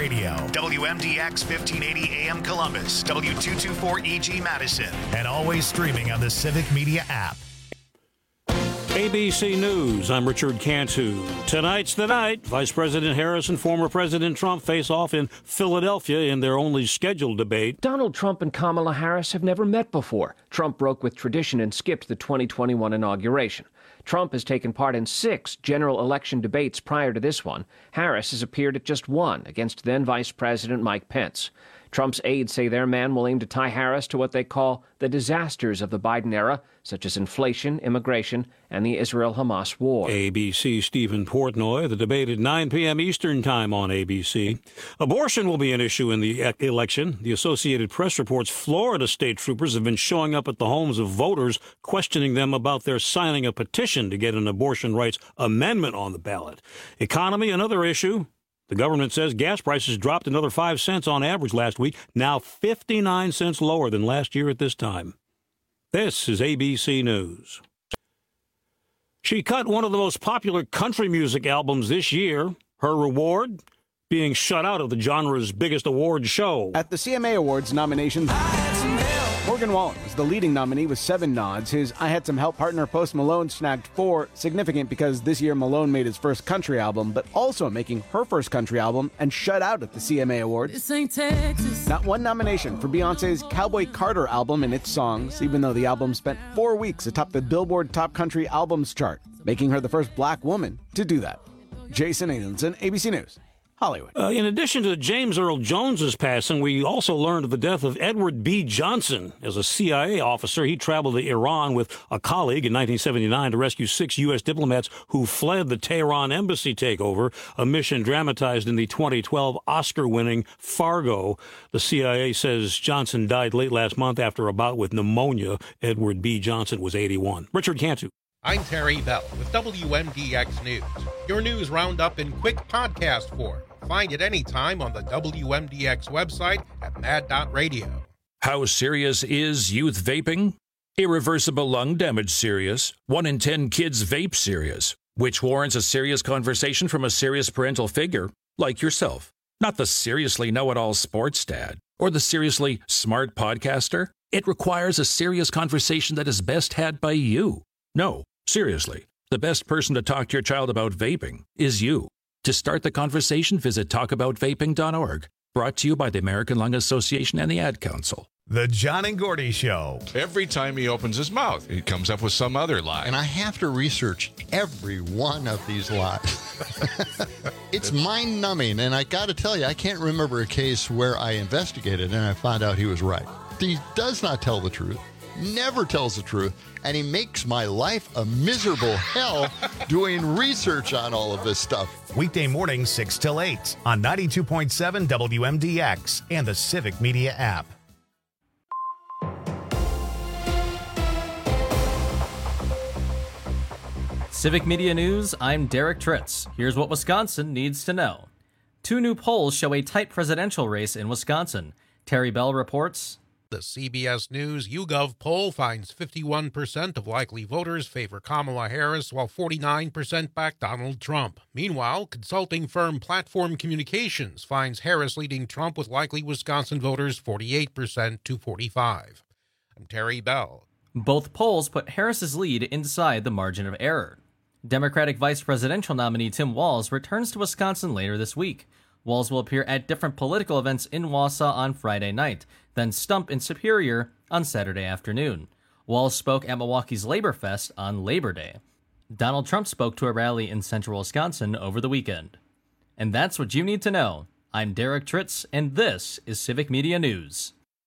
Radio, WMDX 1580 AM Columbus, W224EG Madison, and always streaming on the Civic Media app. ABC News, I'm Richard Cantu. Tonight's the night. Vice President Harris and former President Trump face off in Philadelphia in their only scheduled debate. Donald Trump and Kamala Harris have never met before. Trump broke with tradition and skipped the 2021 inauguration. Trump has taken part in 6 general election debates prior to this one. Harris has appeared at just one against then Vice President Mike Pence. Trump's aides say their man will aim to tie Harris to what they call the disasters of the Biden era, such as inflation, immigration, and the Israel-Hamas war. ABC Stephen Portnoy, the debate at 9 p.m. Eastern Time on ABC. Abortion will be an issue in the election. The Associated Press reports Florida state troopers have been showing up at the homes of voters, questioning them about their signing a petition to get an abortion rights amendment on the ballot. Economy, another issue. The government says gas prices dropped another 5 cents on average last week, now 59 cents lower than last year at this time. This is ABC News. She cut one of the most popular country music albums this year. Her reward? Being shut out of the genre's biggest award show. At the CMA Awards nominations, Morgan Wallen was the leading nominee with 7 nods. His I Had Some Help partner Post Malone snagged 4, significant because this year Malone made his first country album, but also making her first country album and shut out at the CMA Awards. This ain't Texas. Not one nomination for Beyoncé's Cowboy Carter album and its songs, even though the album spent 4 weeks atop the Billboard Top Country Albums chart, making her the first black woman to do that. Jason Aidenson, ABC News. Hollywood. In addition to James Earl Jones's passing, we also learned of the death of Edward B. Johnson. As a CIA officer, he traveled to Iran with a colleague in 1979 to rescue 6 U.S. diplomats who fled the Tehran embassy takeover, a mission dramatized in the 2012 Oscar-winning Fargo. The CIA says Johnson died late last month after a bout with pneumonia. Edward B. Johnson was 81. Richard Cantu. I'm Terry Bell with WMDX News, your news roundup in quick podcast form. Find it anytime on the WMDX website at mad.radio. How serious is youth vaping? Irreversible lung damage serious. 1 in 10 kids vape serious, which warrants a serious conversation from a serious parental figure like yourself. Not the seriously know-it-all sports dad or the seriously smart podcaster. It requires a serious conversation that is best had by you. No, seriously, the best person to talk to your child about vaping is you. To start the conversation, visit talkaboutvaping.org. Brought to you by the American Lung Association and the Ad Council. The John and Gordy Show. Every time he opens his mouth, he comes up with some other lie. And I have to research every one of these lies. It's mind-numbing, and I got to tell you, I can't remember a case where I investigated and I found out he was right. He does not tell the truth. Never tells the truth, and he makes my life a miserable hell doing research on all of this stuff. Weekday mornings 6 till 8 on 92.7 WMDX and the Civic Media app. Civic Media News, I'm Derek Tritz. Here's what Wisconsin needs to know. 2 new polls show a tight presidential race in Wisconsin. Terry Bell reports. The CBS News YouGov poll finds 51% of likely voters favor Kamala Harris, while 49% back Donald Trump. Meanwhile, consulting firm Platform Communications finds Harris leading Trump with likely Wisconsin voters 48% to 45%. I'm Terry Bell. Both polls put Harris's lead inside the margin of error. Democratic vice presidential nominee Tim Walz returns to Wisconsin later this week. Walz will appear at different political events in Wausau on Friday night, then stump in Superior on Saturday afternoon. Walz spoke at Milwaukee's Labor Fest on Labor Day. Donald Trump spoke to a rally in central Wisconsin over the weekend. And that's what you need to know. I'm Derek Tritz, and this is Civic Media News.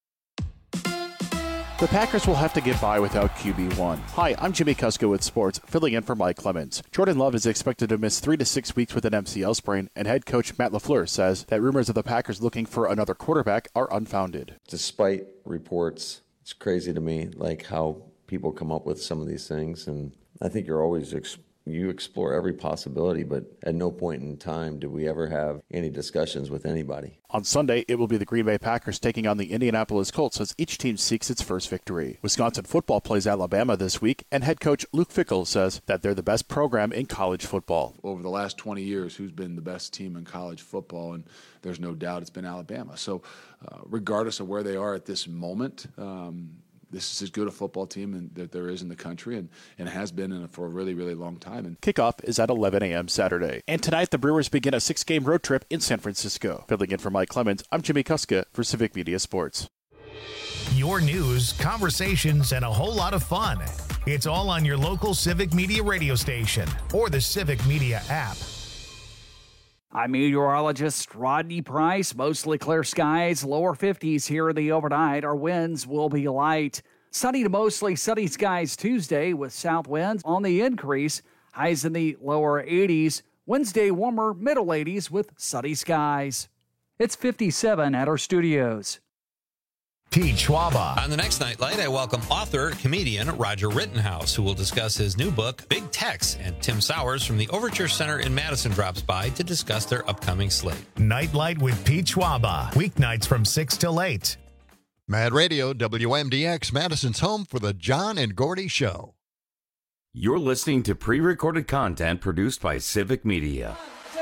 The Packers will have to get by without QB1. Hi, I'm Jimmy Kusko with Sports, filling in for Mike Clemens. Jordan Love is expected to miss 3 to 6 weeks with an MCL sprain, and head coach Matt LaFleur says that rumors of the Packers looking for another quarterback are unfounded. Despite reports, it's crazy to me, like how people come up with some of these things, and I think you're always You explore every possibility, but at no point in time did we ever have any discussions with anybody. On Sunday, it will be the Green Bay Packers taking on the Indianapolis Colts as each team seeks its first victory. Wisconsin football plays Alabama this week, and head coach Luke Fickell says that they're the best program in college football. Over the last 20 years, who's been the best team in college football? And there's no doubt it's been Alabama. So regardless of where they are at this moment, this is as good a football team that there is in the country and has been for a really, really long time. And kickoff is at 11 a.m. Saturday. And tonight, the Brewers begin a 6-game road trip in San Francisco. Filling in for Mike Clemens, I'm Jimmy Kuska for Civic Media Sports. Your news, conversations, and a whole lot of fun. It's all on your local Civic Media radio station or the Civic Media app. I'm meteorologist Rodney Price. Mostly clear skies, lower 50s here in the overnight. Our winds will be light. Sunny to mostly sunny skies Tuesday with south winds on the increase. Highs in the lower 80s. Wednesday warmer, middle 80s with sunny skies. It's 57 at our studios. Pete Schwaba. On the next Nightlight, I welcome author, comedian Roger Rittenhouse, who will discuss his new book, Big Tex, and Tim Sowers from the Overture Center in Madison drops by to discuss their upcoming slate. Nightlight with Pete Schwaba. Weeknights from 6 till 8. Mad Radio, WMDX, Madison's home for the John and Gordy Show. You're listening to pre-recorded content produced by Civic Media.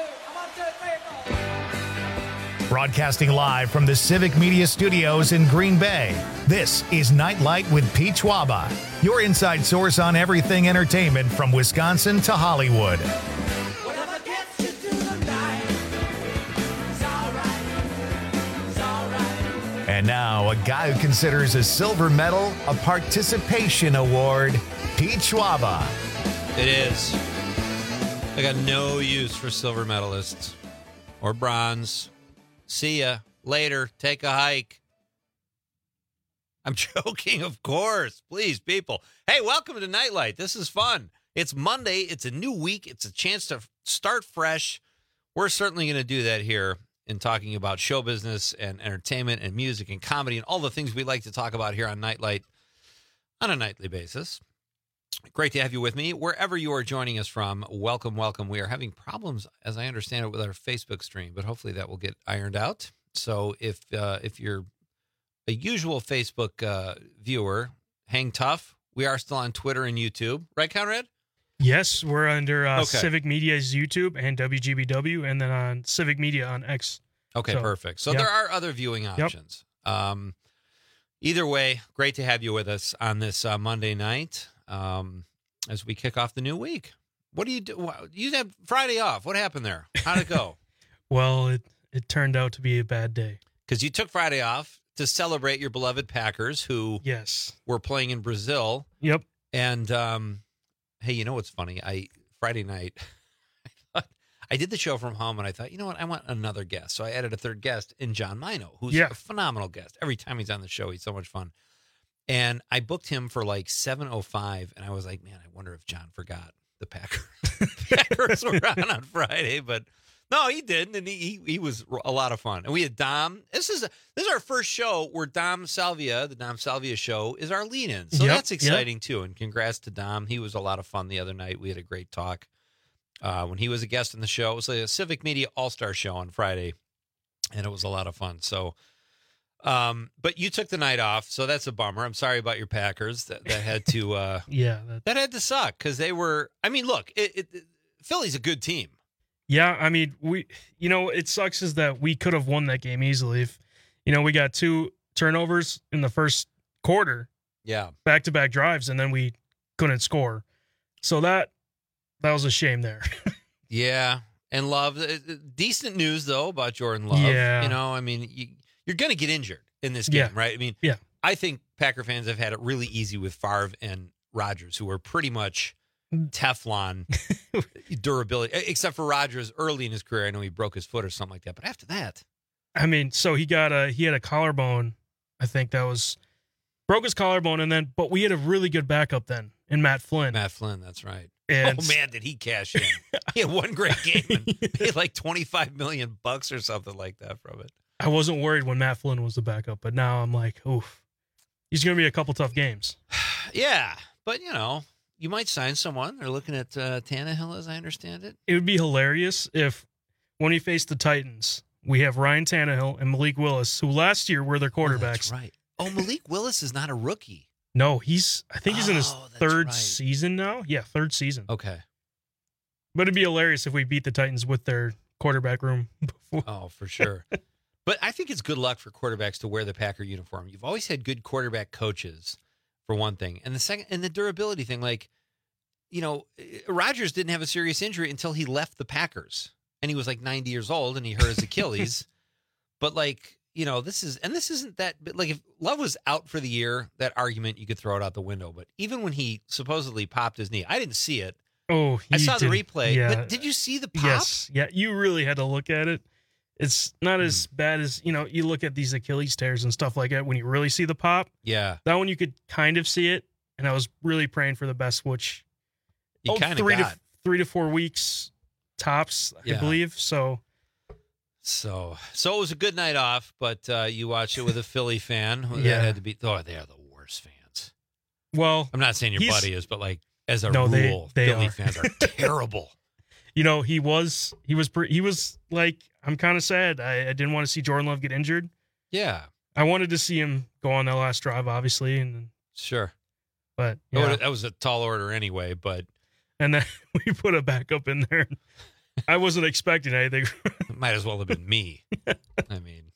Broadcasting live from the Civic Media Studios in Green Bay, this is Nightlight with Pete Schwaba, your inside source on everything entertainment from Wisconsin to Hollywood. And now, a guy who considers a silver medal a participation award, Pete Schwaba. It is. I got no use for silver medalists or bronze. See ya later. Take a hike. I'm joking, of course. Please, people. Hey, welcome to Nightlight. This is fun. It's Monday. It's a new week. It's a chance to start fresh. We're certainly going to do that here in talking about show business and entertainment and music and comedy and all the things we like to talk about here on Nightlight on a nightly basis. Great to have you with me. Wherever you are joining us from, welcome, welcome. We are having problems, as I understand it, with our Facebook stream, but hopefully that will get ironed out. So if you're a usual Facebook viewer, hang tough. We are still on Twitter and YouTube. Right, Conrad? Yes, we're under Civic Media's YouTube and WGBW, and then on Civic Media on X. Okay, perfect. So there are other viewing options. Yep. Either way, great to have you with us on this Monday night. As we kick off the new week. What do you do? You had Friday off. What happened there? How'd it go? Well, it turned out to be a bad day. Because you took Friday off to celebrate your beloved Packers, who were playing in Brazil. Yep. And, hey, you know what's funny? Friday night, I did the show from home, and I thought, you know what? I want another guest. So I added a third guest in John Mino, who's a phenomenal guest. Every time he's on the show, he's so much fun. And I booked him for like 7:05, and I was like, man, I wonder if John forgot the Packers were on Friday. But no, he didn't, and he was a lot of fun. And we had Dom. This is our first show where Dom Salvia, the Dom Salvia Show, is our lead-in. So that's exciting, too. And congrats to Dom. He was a lot of fun the other night. We had a great talk when he was a guest on the show. It was a Civic Media All-Star Show on Friday, and it was a lot of fun. So... but you took the night off, so that's a bummer. I'm sorry about your Packers that had to, that had to suck because they were. I mean, look, Philly's a good team. Yeah, I mean, it sucks is that we could have won that game easily. If, we got 2 turnovers in the first quarter. Yeah, back-to-back drives, and then we couldn't score. So that was a shame there. Yeah, and Love, decent news though about Jordan Love. Yeah, I mean, you're going to get injured in this game, right? I mean, I think Packer fans have had it really easy with Favre and Rodgers, who are pretty much Teflon durability, except for Rodgers early in his career. I know he broke his foot or something like that, but after that, I mean, so he had a collarbone. I think broke his collarbone, but we had a really good backup then in Matt Flynn. That's right. And oh man, did he cash in? He had one great game and paid like $25 million or something like that from it. I wasn't worried when Matt Flynn was the backup, but now I'm like, oof, he's going to be a couple tough games. Yeah, but you might sign someone. They're looking at Tannehill, as I understand it. It would be hilarious if, when we face the Titans, we have Ryan Tannehill and Malik Willis, who last year were their quarterbacks. That's right. Oh, Malik Willis is not a rookie. No, I think he's in his third season now. Yeah, third season. Okay. But it'd be hilarious if we beat the Titans with their quarterback room before. Oh, for sure. But I think it's good luck for quarterbacks to wear the Packer uniform. You've always had good quarterback coaches, for one thing. And the second, and the durability thing, like, you know, Rodgers didn't have a serious injury until he left the Packers. And he was like 90 years old and he hurt his Achilles. But like, you know, this isn't that, like if Love was out for the year, that argument, you could throw it out the window. But even when he supposedly popped his knee, I didn't see it. Oh, I saw the replay. Yeah. But did you see the pop? Yes. Yeah, you really had to look at it. It's not as bad as, you know, you look at these Achilles tears and stuff like that when you really see the pop. Yeah. That one you could kind of see it. And I was really praying for the best, which you kind of got 3 to 4 weeks tops, I believe. So it was a good night off, but you watched it with a Philly fan. Yeah. That had to be. Oh, they are the worst fans. Well, I'm not saying your buddy is, but like as a no, rule, they Philly are. fans are terrible. You know, he was like, I'm kind of sad. I didn't want to see Jordan Love get injured. Yeah, I wanted to see him go on that last drive, obviously, and sure. But yeah. That was a tall order anyway. But and then we put a backup in there. I wasn't expecting anything. It might as well have been me. I mean,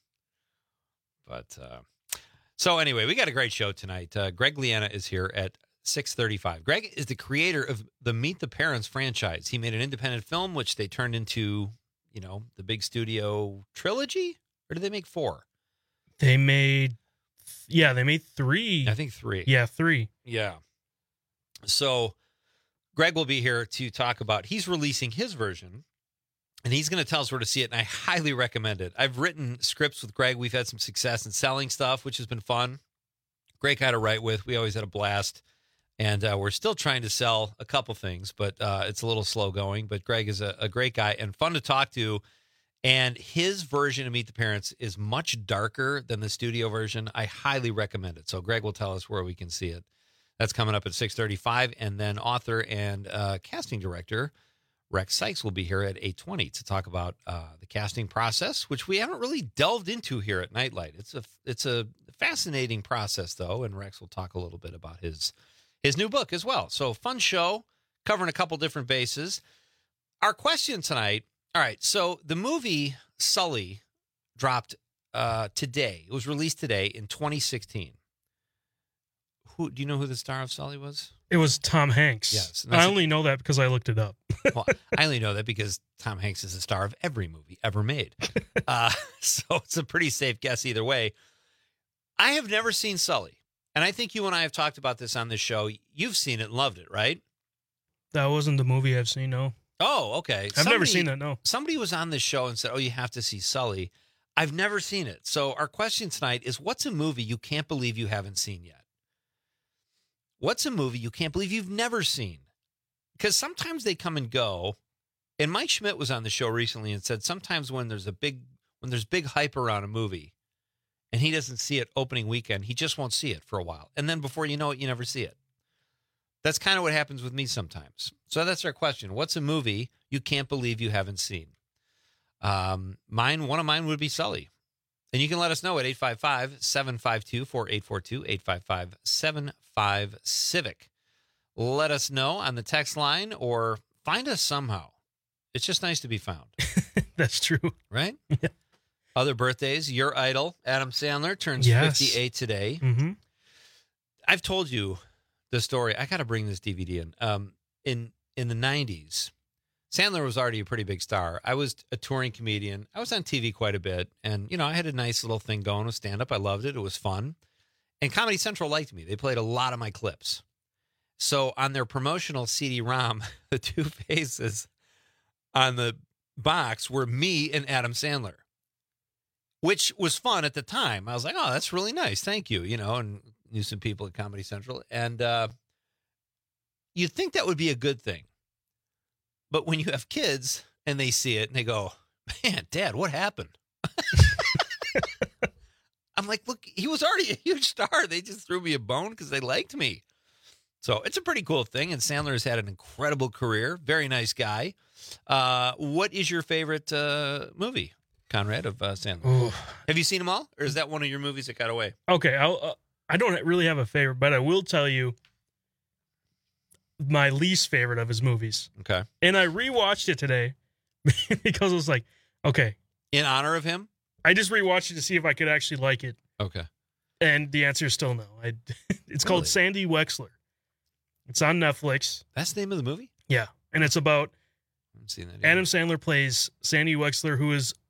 but so anyway, we got a great show tonight. Greg Liana is here at 6:35. Greg is the creator of the Meet the Parents franchise. He made an independent film, which they turned into, you know, the big studio trilogy. Or did they make 4? They made 3. I think 3. Yeah, 3. Yeah. So Greg will be here to talk about, he's releasing his version, and he's going to tell us where to see it, and I highly recommend it. I've written scripts with Greg. We've had some success in selling stuff, which has been fun. Great guy to write with. We always had a blast, and we're still trying to sell a couple things, but it's a little slow going. But Greg is a great guy and fun to talk to, and his version of Meet the Parents is much darker than the studio version. I highly recommend it. So Greg will tell us where we can see it. That's coming up at 6:35, and then author and casting director Rex Sikes will be here at 8:20 to talk about the casting process, which we haven't really delved into here at Nightlight. It's a fascinating process, though, and Rex will talk a little bit about his new book as well. So fun show, covering a couple different bases. Our question tonight, all right, so the movie Sully dropped today. It was released today in 2016. Do you know who the star of Sully was? It was Tom Hanks. Yes. I only know that because I looked it up. Well, I only know that because Tom Hanks is the star of every movie ever made. So it's a pretty safe guess either way. I have never seen Sully. And I think you and I have talked about this on this show. You've seen it and loved it, right? That wasn't the movie I've seen, no. Oh, okay. I've never seen that, no. Somebody was on this show and said, oh, you have to see Sully. I've never seen it. So our question tonight is, what's a movie you can't believe you haven't seen yet? What's a movie you can't believe you've never seen? Because sometimes they come and go. And Mike Schmidt was on the show recently and said sometimes when there's big hype around a movie and he doesn't see it opening weekend, he just won't see it for a while. And then before you know it, you never see it. That's kind of what happens with me sometimes. So that's our question. What's a movie you can't believe you haven't seen? One of mine would be Sully. And you can let us know at 855-752-4842, 855-75-CIVIC. Let us know on the text line or find us somehow. It's just nice to be found. That's true. Right? Yeah. Other birthdays, your idol, Adam Sandler, turns 58 today. Mm-hmm. I've told you the story. I got to bring this DVD in the 90s. Sandler was already a pretty big star. I was a touring comedian. I was on TV quite a bit. And, you know, I had a nice little thing going with stand-up. I loved it. It was fun. And Comedy Central liked me. They played a lot of my clips. So on their promotional CD-ROM, the two faces on the box were me and Adam Sandler, which was fun at the time. I was like, oh, that's really nice. Thank you. You know, and knew some people at Comedy Central. And you'd think that would be a good thing. But when you have kids and they see it and they go, man, Dad, what happened? I'm like, look, he was already a huge star. They just threw me a bone because they liked me. So it's a pretty cool thing, and Sandler has had an incredible career. Very nice guy. What is your favorite movie, Conrad, of Sandler? Ooh. Have you seen them all, or is that one of your movies that got away? Okay, I don't really have a favorite, but I will tell you my least favorite of his movies. Okay. And I rewatched it today because I was like, okay. In honor of him? I just rewatched it to see if I could actually like it. Okay. And the answer is still no. It's called Sandy Wexler. It's on Netflix. That's the name of the movie? Yeah. And it's about I haven't seen that Adam Sandler plays Sandy Wexler, who is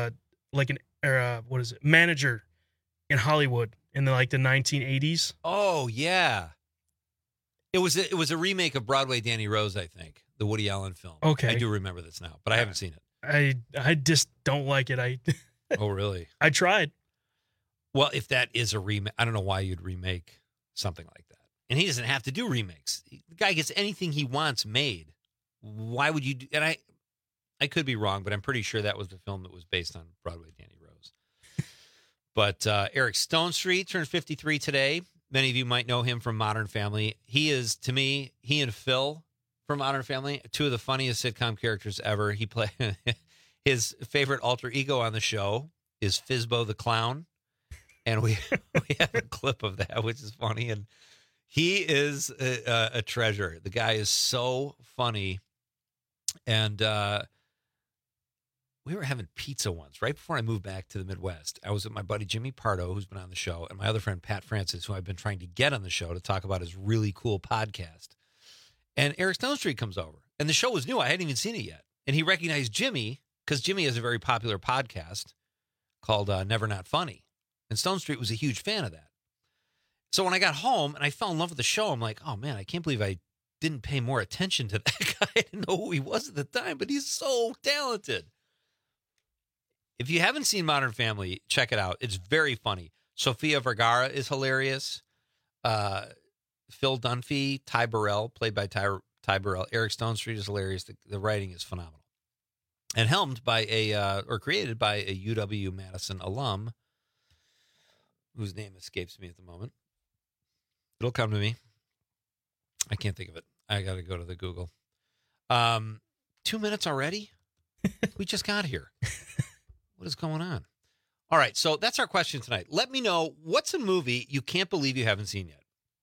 manager in Hollywood in the 1980s. Oh, yeah. It was a remake of Broadway Danny Rose, I think, the Woody Allen film. Okay. I do remember this now, but I haven't seen it. I just don't like it. Oh, really? I tried. Well, if that is a remake, I don't know why you'd remake something like that. And he doesn't have to do remakes. The guy gets anything he wants made. Why would you do? And I could be wrong, but I'm pretty sure that was the film that was based on Broadway Danny Rose. But Eric Stonestreet turns 53 today. Many of you might know him from Modern Family. He is, to me, he and Phil from Modern Family, two of the funniest sitcom characters ever. He play his favorite alter ego on the show is Fizbo the Clown. And we have a clip of that, which is funny. And he is a treasure. The guy is so funny. And we were having pizza once, right before I moved back to the Midwest. I was with my buddy Jimmy Pardo, who's been on the show, and my other friend Pat Francis, who I've been trying to get on the show to talk about his really cool podcast. And Eric Stonestreet comes over, and the show was new. I hadn't even seen it yet. And he recognized Jimmy because Jimmy has a very popular podcast called Never Not Funny. And Stonestreet was a huge fan of that. So when I got home and I fell in love with the show, I'm like, oh, man, I can't believe I didn't pay more attention to that guy. I didn't know who he was at the time, but he's so talented. If you haven't seen Modern Family, check it out. It's very funny. Sofia Vergara is hilarious. Phil Dunphy, Ty Burrell, played by Ty Burrell. Eric Stonestreet is hilarious. The writing is phenomenal. And helmed by created by a UW-Madison alum, whose name escapes me at the moment. It'll come to me. I can't think of it. I got to go to the Google. 2 minutes already? We just got here. What is going on? All right, so that's our question tonight. Let me know, what's a movie you can't believe you haven't seen yet?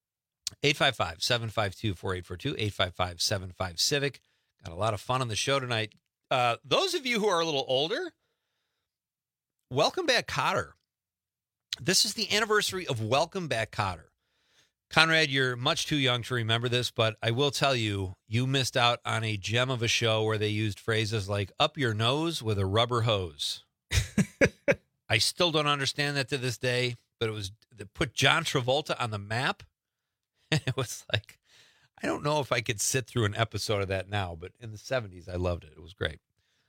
855-752-4842, 855-75-CIVIC. Got a lot of fun on the show tonight. Those of you who are a little older, Welcome Back Kotter. This is the anniversary of Welcome Back Kotter. Conrad, you're much too young to remember this, but I will tell you, you missed out on a gem of a show where they used phrases like up your nose with a rubber hose. I still don't understand that to this day, but it put John Travolta on the map. And it was like, I don't know if I could sit through an episode of that now, but in the 70s, I loved it. It was great.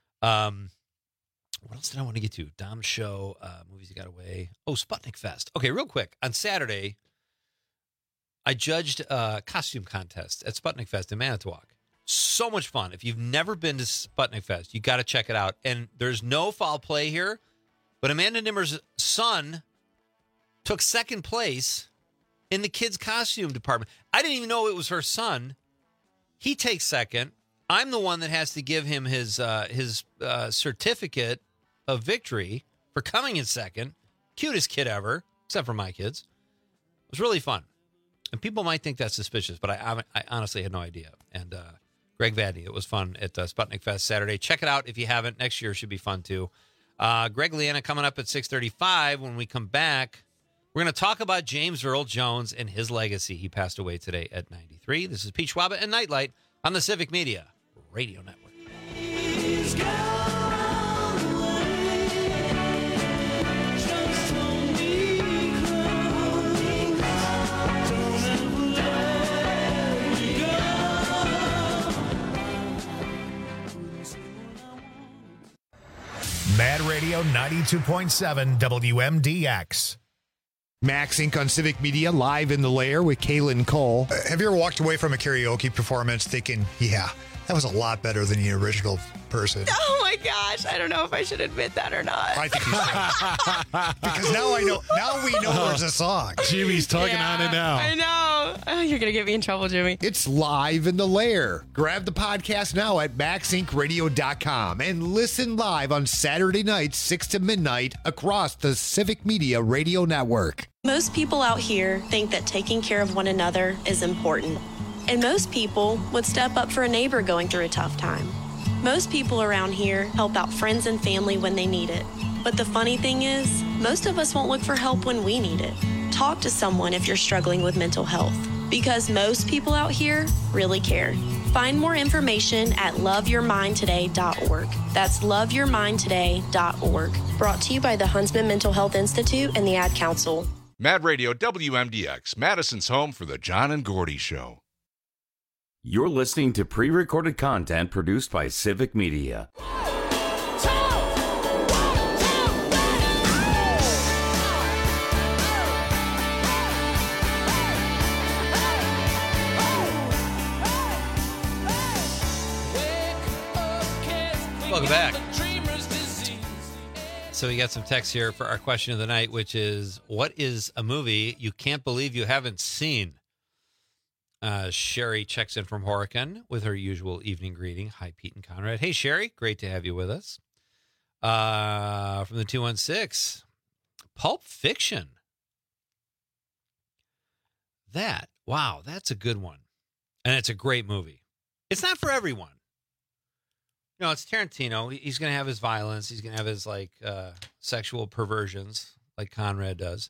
What else did I want to get to? Dom's show, movies that got away. Oh, Sputnik Fest. Okay, real quick. On Saturday, I judged a costume contest at Sputnik Fest in Manitowoc. So much fun. If you've never been to Sputnik Fest, you got to check it out. And there's no foul play here, but Amanda Nimmer's son took second place in the kids' costume department. I didn't even know it was her son. He takes second. I'm the one that has to give him his certificate of victory for coming in second. Cutest kid ever, except for my kids. It was really fun. And people might think that's suspicious, but I honestly had no idea. And Greg Vadney, it was fun at Sputnik Fest Saturday. Check it out if you haven't. Next year should be fun, too. Greg Leanna coming up at 6:35. When we come back, we're going to talk about James Earl Jones and his legacy. He passed away today at 93. This is Pete Schwaba and Nightlight on the Civic Media Radio Network. Mad Radio 92.7 WMDX. Max Inc. on Civic Media, live in the lair with Kaylin Cole. Have you ever walked away from a karaoke performance thinking, yeah, that was a lot better than the original person? Oh my gosh, I don't know if I should admit that or not. I think you should. Because now we know there's a song. Jimmy's tugging on it now. I know. Oh, you're going to get me in trouble, Jimmy. It's Live in the Lair. Grab the podcast now at MaxIncRadio.com and listen live on Saturday nights, 6 to midnight, across the Civic Media Radio Network. Most people out here think that taking care of one another is important. And most people would step up for a neighbor going through a tough time. Most people around here help out friends and family when they need it. But the funny thing is, most of us won't look for help when we need it. Talk to someone if you're struggling with mental health, because most people out here really care. Find more information at loveyourmindtoday.org. That's loveyourmindtoday.org. Brought to you by the Huntsman Mental Health Institute and the Ad Council. Mad Radio WMDX, Madison's home for the John and Gordy Show. You're listening to pre-recorded content produced by Civic Media. Welcome back. So we got some text here for our question of the night, which is, what is a movie you can't believe you haven't seen? Sherry checks in from Horicon with her usual evening greeting. Hi, Pete and Conrad. Hey, Sherry. Great to have you with us. From the 216, Pulp Fiction. Wow, that's a good one. And it's a great movie. It's not for everyone. You know, it's Tarantino. He's going to have his violence. He's going to have his, sexual perversions, like Conrad does.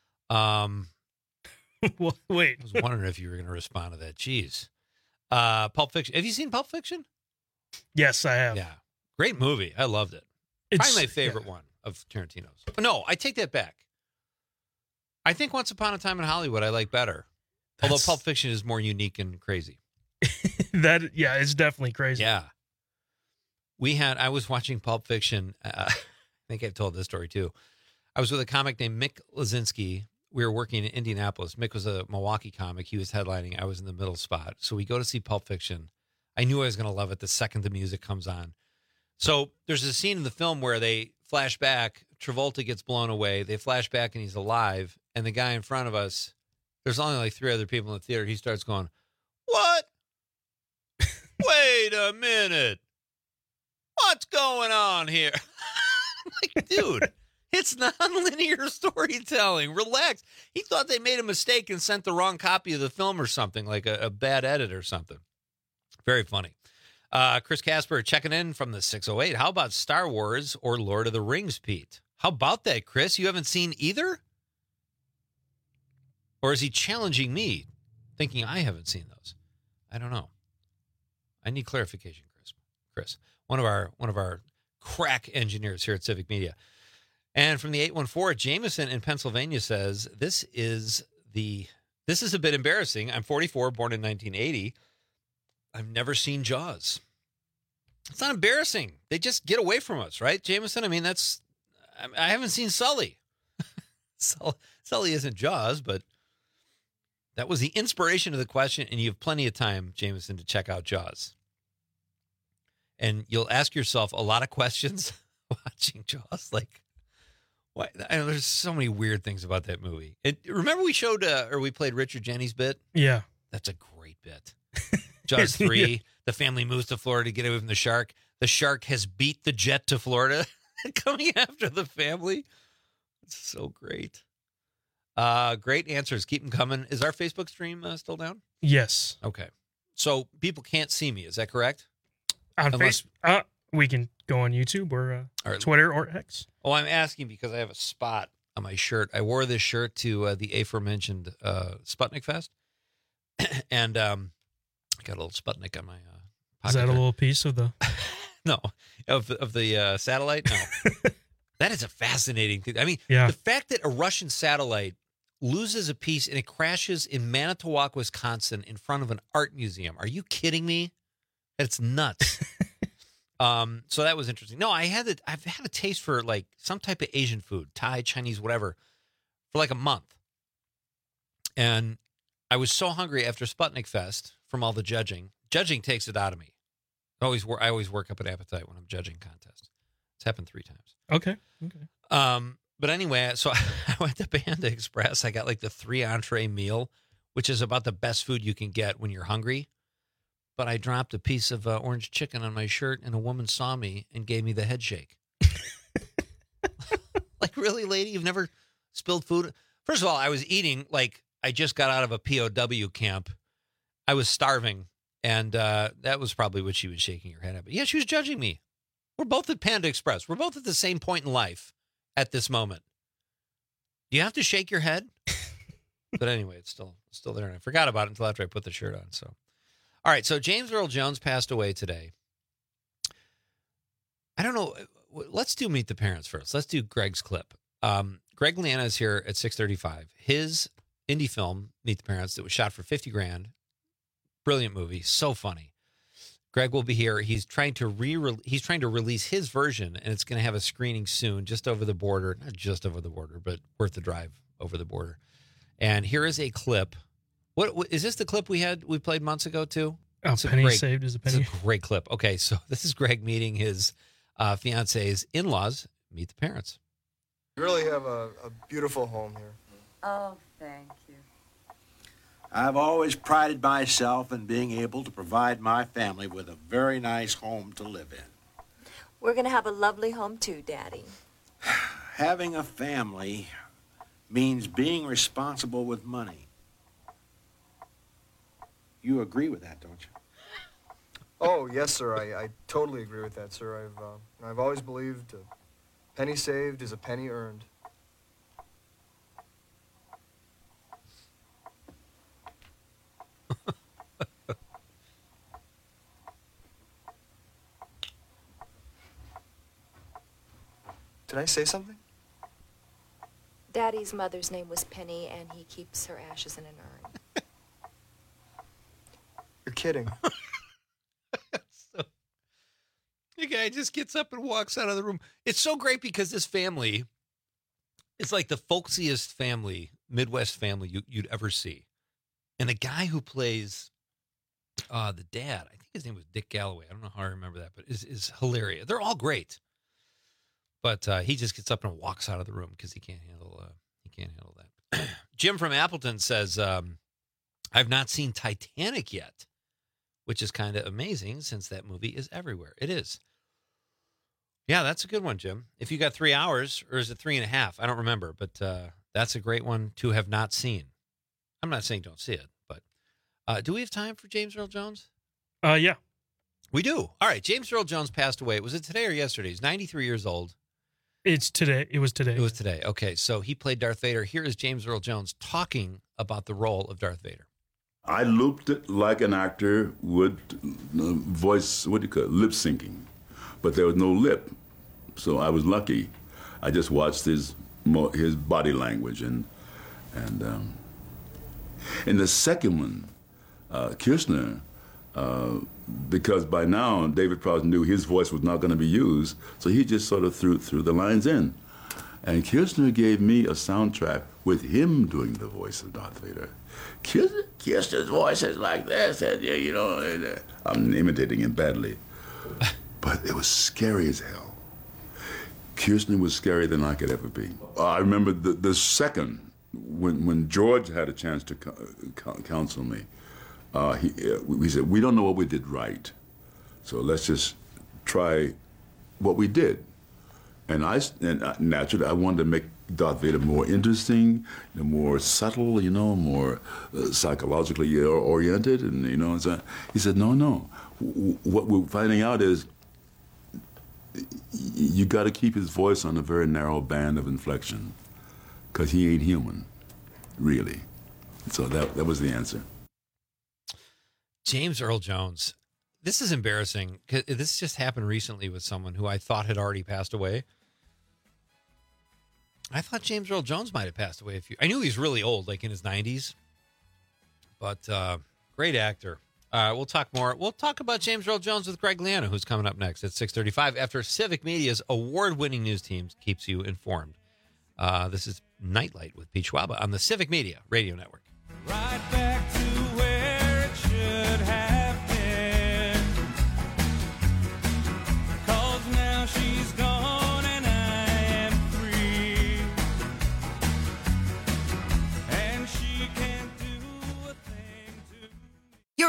Wait. I was wondering if you were going to respond to that. Jeez. Pulp Fiction. Have you seen Pulp Fiction? Yes, I have. Yeah. Great movie. I loved it. Probably my favorite one of Tarantino's. No, I take that back. I think Once Upon a Time in Hollywood I like better. Although Pulp Fiction is more unique and crazy. It's definitely crazy. Yeah. I was watching Pulp Fiction. I think I've told this story too. I was with a comic named Mick Lazinski. We were working in Indianapolis. Mick was a Milwaukee comic. He was headlining. I was in the middle spot. So we go to see Pulp Fiction. I knew I was going to love it the second the music comes on. So there's a scene in the film where they flash back. Travolta gets blown away. They flash back and he's alive. And the guy in front of us, there's only like 3 other people in the theater. He starts going, "What? Wait a minute. What's going on here?" I'm like, dude, it's nonlinear storytelling. Relax. He thought they made a mistake and sent the wrong copy of the film or something, like a bad edit or something. Very funny. Chris Casper checking in from the 608. How about Star Wars or Lord of the Rings, Pete? How about that, Chris? You haven't seen either? Or is he challenging me, thinking I haven't seen those? I don't know. I need clarification, Chris. One of our crack engineers here at Civic Media. And from the 814, Jameson in Pennsylvania says, this is a bit embarrassing. I'm 44, born in 1980. I've never seen Jaws. It's not embarrassing. They just get away from us, right, Jameson? I mean, I haven't seen Sully. Sully isn't Jaws, but that was the inspiration of the question, and you have plenty of time, Jameson, to check out Jaws. And you'll ask yourself a lot of questions watching Jaws. Like, what? I know there's so many weird things about that movie. Remember we showed, or we played Richard Jennings' bit? Yeah. That's a great bit. Jaws 3, the family moves to Florida to get away from the shark. The shark has beat the jet to Florida, coming after the family. It's so great. Great answers. Keep them coming. Is our Facebook stream still down? Yes. Okay. So people can't see me. Is that correct? On Facebook, we can go on YouTube or Twitter or X. Oh, I'm asking because I have a spot on my shirt. I wore this shirt to the aforementioned Sputnik Fest, and I got a little Sputnik on my pocket. Is that a little piece of the? No, of the satellite. No, that is a fascinating thing. I mean, yeah. The fact that a Russian satellite loses a piece and it crashes in Manitowoc, Wisconsin, in front of an art museum. Are you kidding me? It's nuts. So that was interesting. No, I've had a taste for like some type of Asian food, Thai, Chinese, whatever, for like a month. And I was so hungry after Sputnik Fest from all the judging. Judging takes it out of me. I always work up an appetite when I'm judging contests. It's happened 3 times. Okay. But anyway, so I went to Panda Express. I got like the 3 entree meal which is about the best food you can get when you're hungry. But I dropped a piece of orange chicken on my shirt, and a woman saw me and gave me the head shake. Like, really, lady? You've never spilled food? First of all, I was eating like I just got out of a POW camp. I was starving, and that was probably what she was shaking her head at. But yeah, she was judging me. We're both at Panda Express. We're both at the same point in life at this moment. Do you have to shake your head? But anyway, it's still there, and I forgot about it until after I put the shirt on. So, all right. So James Earl Jones passed away today. I don't know. Let's do Meet the Parents first. Let's do Greg's clip. Greg Liana is here at 6:35. His indie film, Meet the Parents, that was shot for $50,000. Brilliant movie, so funny. Greg will be here. He's trying to release his version, and it's going to have a screening soon, just over the border. Not just over the border, but worth the drive over the border. And here is a clip. What is this? The clip we played months ago too? Oh, penny saved is a penny. It's a great clip. Okay, so this is Greg meeting his fiance's in-laws. Meet the Parents. You really have a beautiful home here. Oh, thank you. I've always prided myself in being able to provide my family with a very nice home to live in. We're going to have a lovely home too, Daddy. Having a family means being responsible with money. You agree with that, don't you? Oh, yes, sir. I totally agree with that, sir. I've always believed a penny saved is a penny earned. Did I say something? Daddy's mother's name was Penny, and he keeps her ashes in an urn. You're kidding. The guy just gets up and walks out of the room. It's so great because this family, it's like the folksiest family, Midwest family you'd ever see. And the guy who plays the dad, I think his name was Dick Galloway. I don't know how I remember that, but is hilarious. They're all great. But he just gets up and walks out of the room because he can't handle that. Jim from Appleton says, I've not seen Titanic yet, which is kind of amazing since that movie is everywhere. It is. Yeah, that's a good one, Jim. If you got 3 hours, or is it 3.5? I don't remember, but that's a great one to have not seen. I'm not saying don't see it, but do we have time for James Earl Jones? Yeah. We do. All right, James Earl Jones passed away. Was it today or yesterday? He's 93 years old. It's today. It was today. It was today. Okay, so he played Darth Vader. Here is James Earl Jones talking about the role of Darth Vader. I looped it like an actor would voice, lip syncing, but there was no lip, so I was lucky. I just watched his body language, and in the second one, Kirshner, because by now David Prowse knew his voice was not going to be used, so he just sort of threw the lines in, and Kirshner gave me a soundtrack with him doing the voice of Darth Vader. Kirshner's voice is like this, and I'm imitating him badly, but it was scary as hell. Kirshner was scarier than I could ever be. I remember the second, when George had a chance to counsel me, he said, we don't know what we did right, so let's just try what we did. And naturally, I wanted to make Darth Vader more interesting, more subtle, more psychologically oriented, and so he said, no. What we're finding out is you got to keep his voice on a very narrow band of inflection, because he ain't human, really. So that was the answer. James Earl Jones. This is embarrassing. This just happened recently with someone who I thought had already passed away. I thought James Earl Jones might have passed away. I knew he was really old, like in his 90s. But great actor. We'll talk more. We'll talk about James Earl Jones with Greg Liana, who's coming up next at 6:35 after Civic Media's award-winning news team keeps you informed. This is Nightlight with Pete Schwaba on the Civic Media Radio Network. Right back to where it should have been. 'Cause now she's gone and I am free. And she can't do a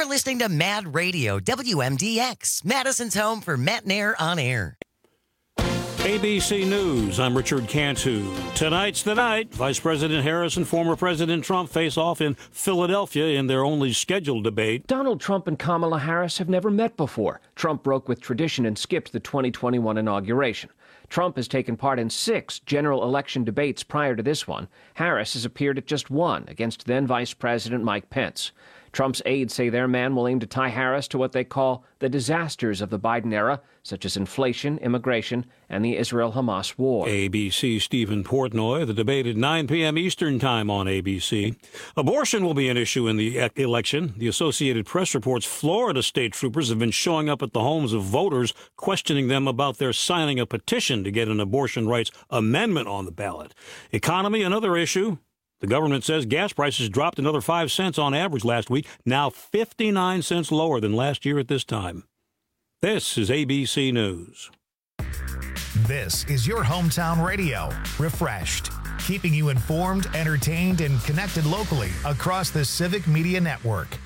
You're listening to Mad Radio, WMDX, Madison's home for Matt Nair on air. ABC News, I'm Richard Cantu. Tonight's the night. Vice President Harris and former President Trump face off in Philadelphia in their only scheduled debate. Donald Trump and Kamala Harris have never met before. Trump broke with tradition and skipped the 2021 inauguration. Trump has taken part in 6 general election debates prior to this one. Harris has appeared at just one against then Vice President Mike Pence. Trump's aides say their man will aim to tie Harris to what they call the disasters of the Biden era, such as inflation, immigration, and the Israel-Hamas war. ABC Stephen Portnoy, the debate at 9 p.m. Eastern Time on ABC. Abortion will be an issue in the election. The Associated Press reports Florida state troopers have been showing up at the homes of voters, questioning them about their signing a petition to get an abortion rights amendment on the ballot. Economy, another issue. The government says gas prices dropped another 5 cents on average last week, now 59 cents lower than last year at this time. This is ABC News. This is your hometown radio, refreshed, keeping you informed, entertained, and connected locally across the Civic Media Network.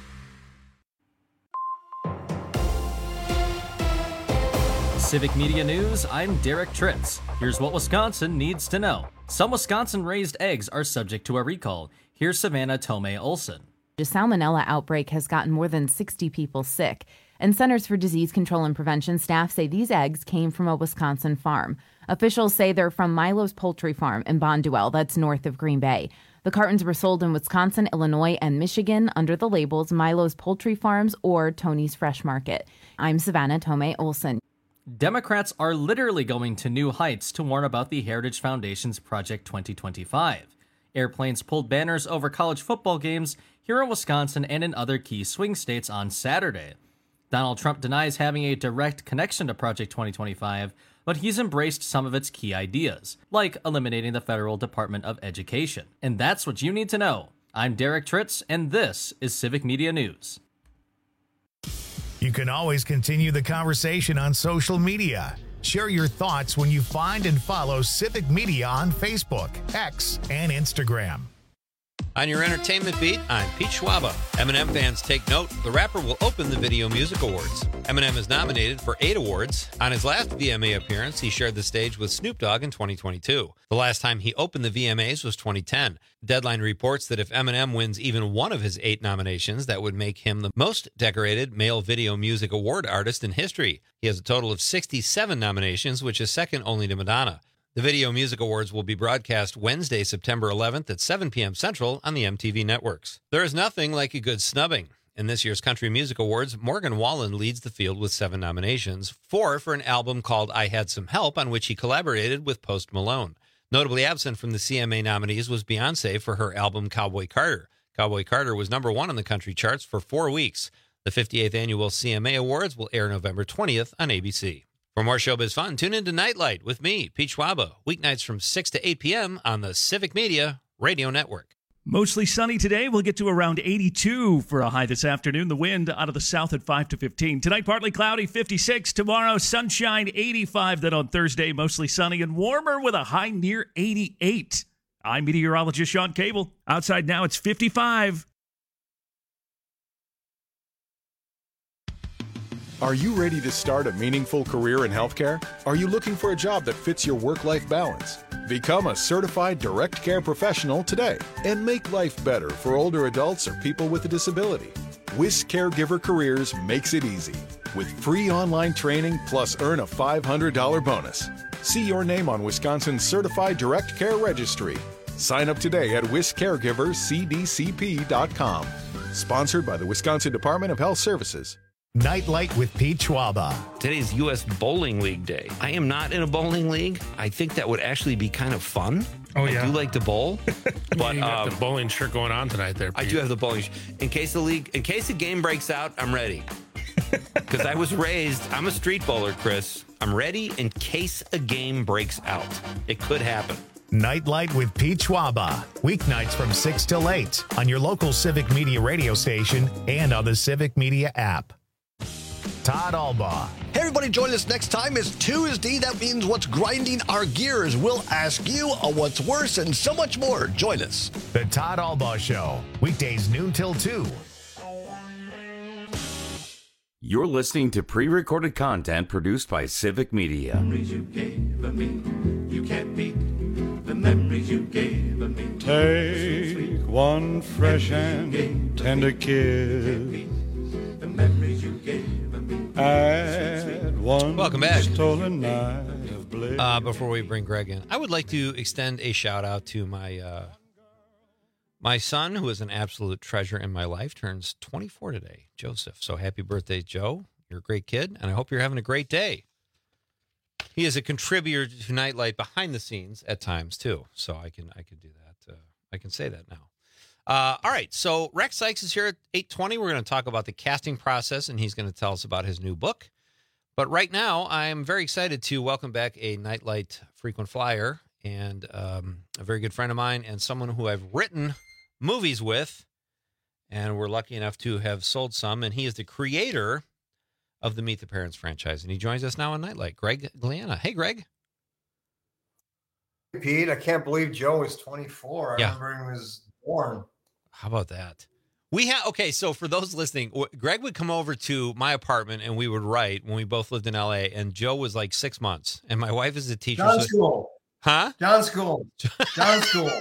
Civic Media News, I'm Derek Tritz. Here's what Wisconsin needs to know. Some Wisconsin-raised eggs are subject to a recall. Here's Savannah Tomei Olson. The salmonella outbreak has gotten more than 60 people sick, and Centers for Disease Control and Prevention staff say these eggs came from a Wisconsin farm. Officials say they're from Milo's Poultry Farm in Bonduelle, that's north of Green Bay. The cartons were sold in Wisconsin, Illinois, and Michigan under the labels Milo's Poultry Farms or Tony's Fresh Market. I'm Savannah Tomei Olson. Democrats are literally going to new heights to warn about the Heritage Foundation's Project 2025. Airplanes pulled banners over college football games here in Wisconsin and in other key swing states on Saturday. Donald Trump denies having a direct connection to Project 2025, but he's embraced some of its key ideas, like eliminating the Federal Department of Education. And that's what you need to know. I'm Derek Tritz, and this is Civic Media News. You can always continue the conversation on social media. Share your thoughts when you find and follow Civic Media on Facebook, X, and Instagram. On your entertainment beat, I'm Pete Schwaba. Eminem fans take note. The rapper will open the Video Music Awards. Eminem is nominated for 8 awards. On his last VMA appearance, he shared the stage with Snoop Dogg in 2022. The last time he opened the VMAs was 2010. Deadline reports that if Eminem wins even one of his 8 nominations, that would make him the most decorated male video music award artist in history. He has a total of 67 nominations, which is second only to Madonna. The Video Music Awards will be broadcast Wednesday, September 11th at 7 p.m. Central on the MTV networks. There is nothing like a good snubbing. In this year's Country Music Awards, Morgan Wallen leads the field with 7 nominations, 4 for an album called I Had Some Help, on which he collaborated with Post Malone. Notably absent from the CMA nominees was Beyoncé for her album Cowboy Carter. Cowboy Carter was number 1 on the country charts for 4 weeks. The 58th Annual CMA Awards will air November 20th on ABC. For more showbiz fun, tune into Nightlight with me, Pete Schwaba, weeknights from 6 to 8 p.m. on the Civic Media Radio Network. Mostly sunny today. We'll get to around 82 for a high this afternoon. The wind out of the south at 5 to 15. Tonight, partly cloudy, 56. Tomorrow, sunshine, 85. Then on Thursday, mostly sunny and warmer with a high near 88. I'm meteorologist Sean Cable. Outside now, it's 55. Are you ready to start a meaningful career in healthcare? Are you looking for a job that fits your work-life balance? Become a certified direct care professional today and make life better for older adults or people with a disability. WIS Caregiver Careers makes it easy with free online training plus earn a $500 bonus. See your name on Wisconsin's Certified Direct Care Registry. Sign up today at wiscaregivercdcp.com. Sponsored by the Wisconsin Department of Health Services. Nightlight with Pete Schwaba. Today's U.S. Bowling League Day. I am not in a bowling league. I think that would actually be kind of fun. Oh, yeah. I do like to bowl. But you got the bowling shirt going on tonight there, Pete. I do have the bowling shirt. In case the game breaks out, I'm ready. Because I was raised, I'm a street bowler, Chris. I'm ready in case a game breaks out. It could happen. Nightlight with Pete Schwaba. Weeknights from 6 till 8 on your local Civic Media radio station and on the Civic Media app. Todd Albaugh. Hey, everybody, join us next time. It's Tuesday. That means what's grinding our gears. We'll ask you what's worse and so much more. Join us. The Todd Albaugh Show. Weekdays noon till 2. You're listening to pre-recorded content produced by Civic Media. Memories you gave me, you can't beat the memories you gave me. Take one fresh and tender kiss. The memories you gave me. At one Welcome back. stolen night of bliss. Before we bring Greg in, I would like to extend a shout out to my son, who is an absolute treasure in my life, turns 24 today, Joseph. So happy birthday, Joe. You're a great kid, and I hope you're having a great day. He is a contributor to Nightlight behind the scenes at times, too. So I can do that. I can say that now. All right, so Rex Sykes is here at 8:20. We're going to talk about the casting process, and he's going to tell us about his new book. But right now, I'm very excited to welcome back a Nightlight frequent flyer and a very good friend of mine and someone who I've written movies with, and we're lucky enough to have sold some, and he is the creator of the Meet the Parents franchise, and he joins us now on Nightlight. Greg Gliana. Hey, Greg. Pete, I can't believe Joe is 24. I Yeah. remember he was born. How about that? Okay, so for those listening, Greg would come over to my apartment, and we would write when we both lived in L.A., and Joe was like 6 months, and my wife is a teacher. John School. Huh? John School. John School.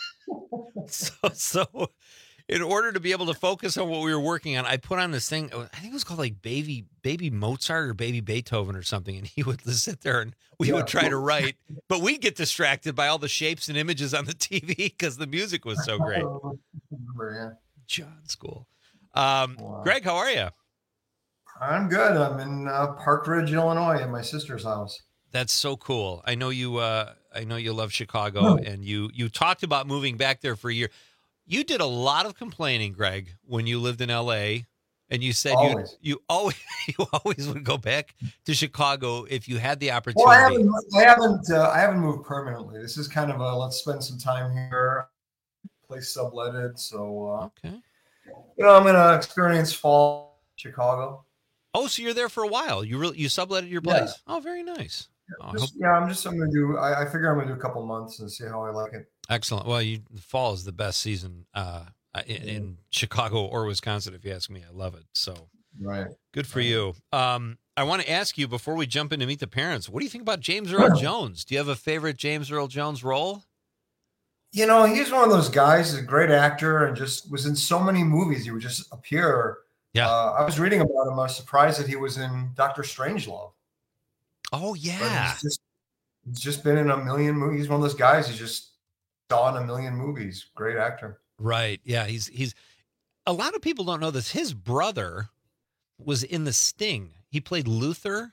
So in order to be able to focus on what we were working on, I put on this thing. I think it was called like Baby Mozart or Baby Beethoven or something. And he would sit there and we would try to write, but we'd get distracted by all the shapes and images on the TV because the music was so great. John School. Greg, how are you? I'm good. I'm in Park Ridge, Illinois, at my sister's house. That's so cool. I know you love Chicago, and you talked about moving back there for a year. You did a lot of complaining, Greg, when you lived in L.A., and you said you always would go back to Chicago if you had the opportunity. Well, I haven't moved permanently. This is kind of a let's spend some time here. Place subletted, so okay. I'm gonna experience fall in Chicago. Oh, so you're there for a while. You subletted your place? Yeah. Oh, very nice. I'm gonna do. I figure I'm gonna do a couple months and see how I like it. Excellent. Well, fall is the best season in Chicago or Wisconsin, if you ask me. I love it. So right, good for you. I want to ask you before we jump in to Meet the Parents. What do you think about James Earl Jones? Do you have a favorite James Earl Jones role? He's one of those guys. He's a great actor and just was in so many movies. He would just appear. Yeah. I was reading about him. I was surprised that he was in Dr. Strangelove. Oh, yeah. He's just been in a million movies. He's one of those guys who just saw in a million movies. Great actor. Right. Yeah. He's a lot of people don't know this. His brother was in The Sting. He played Luther.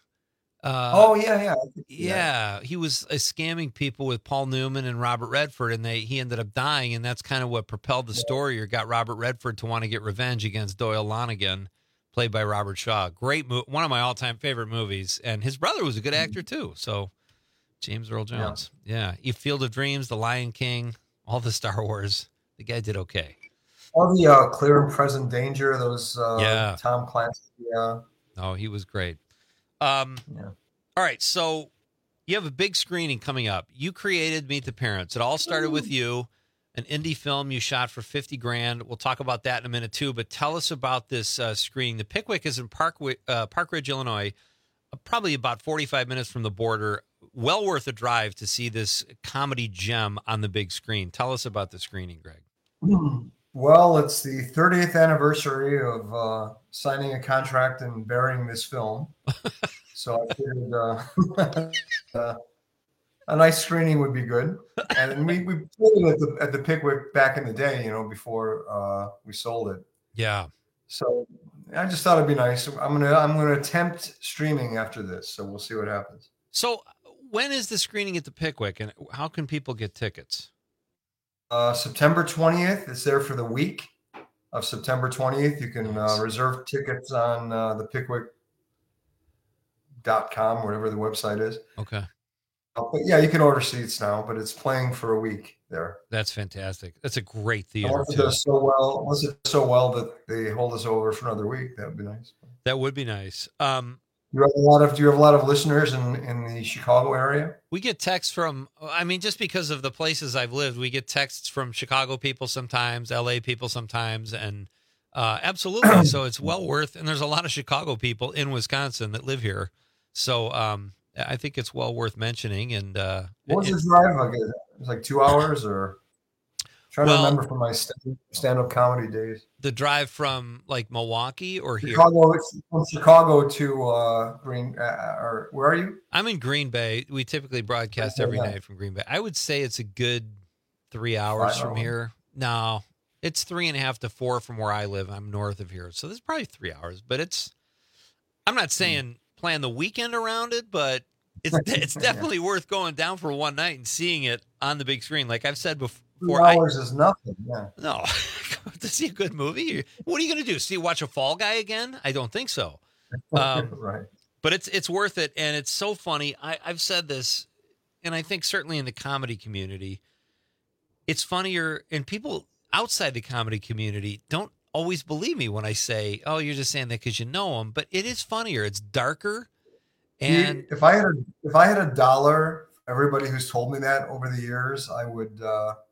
Yeah. He was scamming people with Paul Newman and Robert Redford, and he ended up dying, and that's kind of what propelled the story or got Robert Redford to want to get revenge against Doyle Lonnegan, played by Robert Shaw. Great one of my all-time favorite movies, and his brother was a good actor too. So James Earl Jones. Yeah. Field of Dreams, The Lion King, all the Star Wars. The guy did okay. All the Clear and Present Danger, those Tom Clancy. Yeah. Oh, he was great. All right, so you have a big screening coming up. You created Meet the Parents. It all started with you, an indie film you shot for $50,000. We'll talk about that in a minute too. But tell us about this screening. The Pickwick is in Park Ridge, Illinois, probably about 45 minutes from the border. Well worth a drive to see this comedy gem on the big screen. Tell us about the screening, Greg. Well, it's the 30th anniversary of signing a contract and burying this film. So I figured a nice screening would be good. And we played it at the Pickwick back in the day, before we sold it. Yeah. So I just thought it'd be nice. I'm gonna attempt streaming after this, so we'll see what happens. So when is the screening at the Pickwick, and how can people get tickets? September 20th. It's there for the week of September 20th. You can reserve tickets on the Pickwick.com, whatever the website is. Okay. But yeah, you can order seats now, but it's playing for a week there. That's fantastic. That's a great theater. Unless it does so well that they hold us over for another week, that would be nice. That would be nice. Do you have a lot of listeners in the Chicago area? We get texts from, just because of the places I've lived, we get texts from Chicago people sometimes, LA people sometimes, and Absolutely. So it's well worth, and there's a lot of Chicago people in Wisconsin that live here. So I think it's well worth mentioning. And what was the drive? Like, it was like 2 hours, or trying to remember from my stand-up comedy days. The drive from like Milwaukee or Chicago, here? From Chicago to Green, or where are you? I'm in Green Bay. We typically broadcast every night from Green Bay. I would say it's a good 3 hours from here. No, it's 3.5 to 4 from where I live. I'm north of here, so there's probably 3 hours. But I'm not saying plan the weekend around it, but it's definitely worth going down for one night and seeing it on the big screen. Like I've said before. 2 hours is nothing. Yeah. No, to see a good movie, what are you going to do? Watch a Fall Guy again? I don't think so. Right. But it's worth it, and it's so funny. I've said this, and I think certainly in the comedy community, it's funnier, and people outside the comedy community don't always believe me when I say, "Oh, you're just saying that because you know them." But it is funnier. It's darker. And if I had a dollar, everybody who's told me that over the years, I would.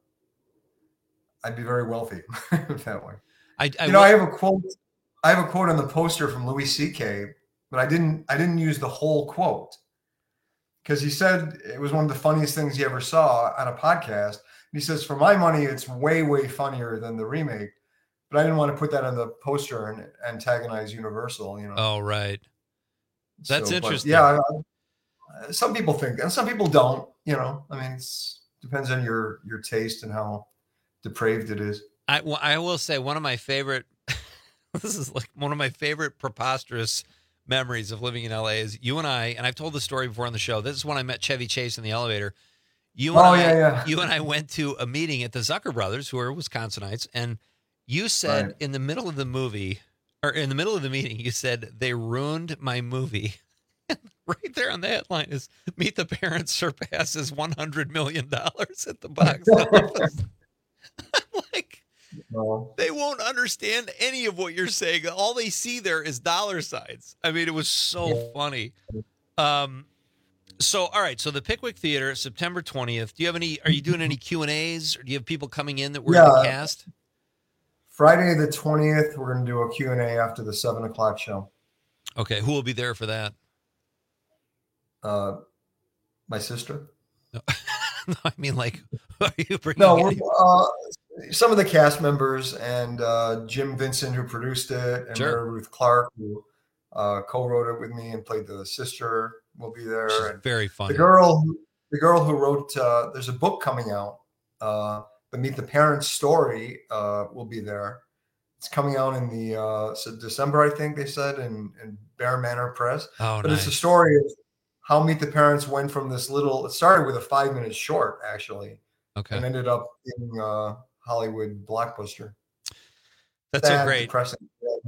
I'd be very wealthy that way. I have a quote. I have a quote on the poster from Louis C.K., but I didn't use the whole quote because he said it was one of the funniest things he ever saw on a podcast. He says, "For my money, it's way, way funnier than the remake." But I didn't want to put that on the poster and antagonize Universal. Oh, right. That's interesting. Yeah, some people think, and some people don't. I mean, it depends on your taste and how depraved it is. I will say one of my favorite this is like one of my favorite preposterous memories of living in LA is you and I've told the story before on the show. This is when I met Chevy Chase in the elevator. You and I went to a meeting at the Zucker Brothers, who are Wisconsinites, and you said in the middle of the movie, or in the middle of the meeting, you said they ruined my movie. Right there on the headline is Meet the Parents surpasses $100 million at the box office. I'm like, they won't understand any of what you're saying. All they see there is dollar signs. I mean, it was so funny. So, all right. So the Pickwick Theater, September 20th. Are you doing any Q&As, or do you have people coming in that were in the cast? Friday the 20th, we're going to do a Q&A after the 7:00 show. Okay. Who will be there for that? My sister. No, I mean, like, are you bringing some of the cast members and Jim Vincent, who produced it, and Mary Ruth Clark, who co-wrote it with me and played the sister, will be there. She's very funny. The girl who wrote, there's a book coming out, the Meet the Parents story, will be there. It's coming out in the December, I think they said, in Bear Manor Press. Oh, but nice. It's a story of how Meet the Parents went from this it started with a 5-minute short, actually. Okay. And ended up being a Hollywood blockbuster. That's so great. Depressing.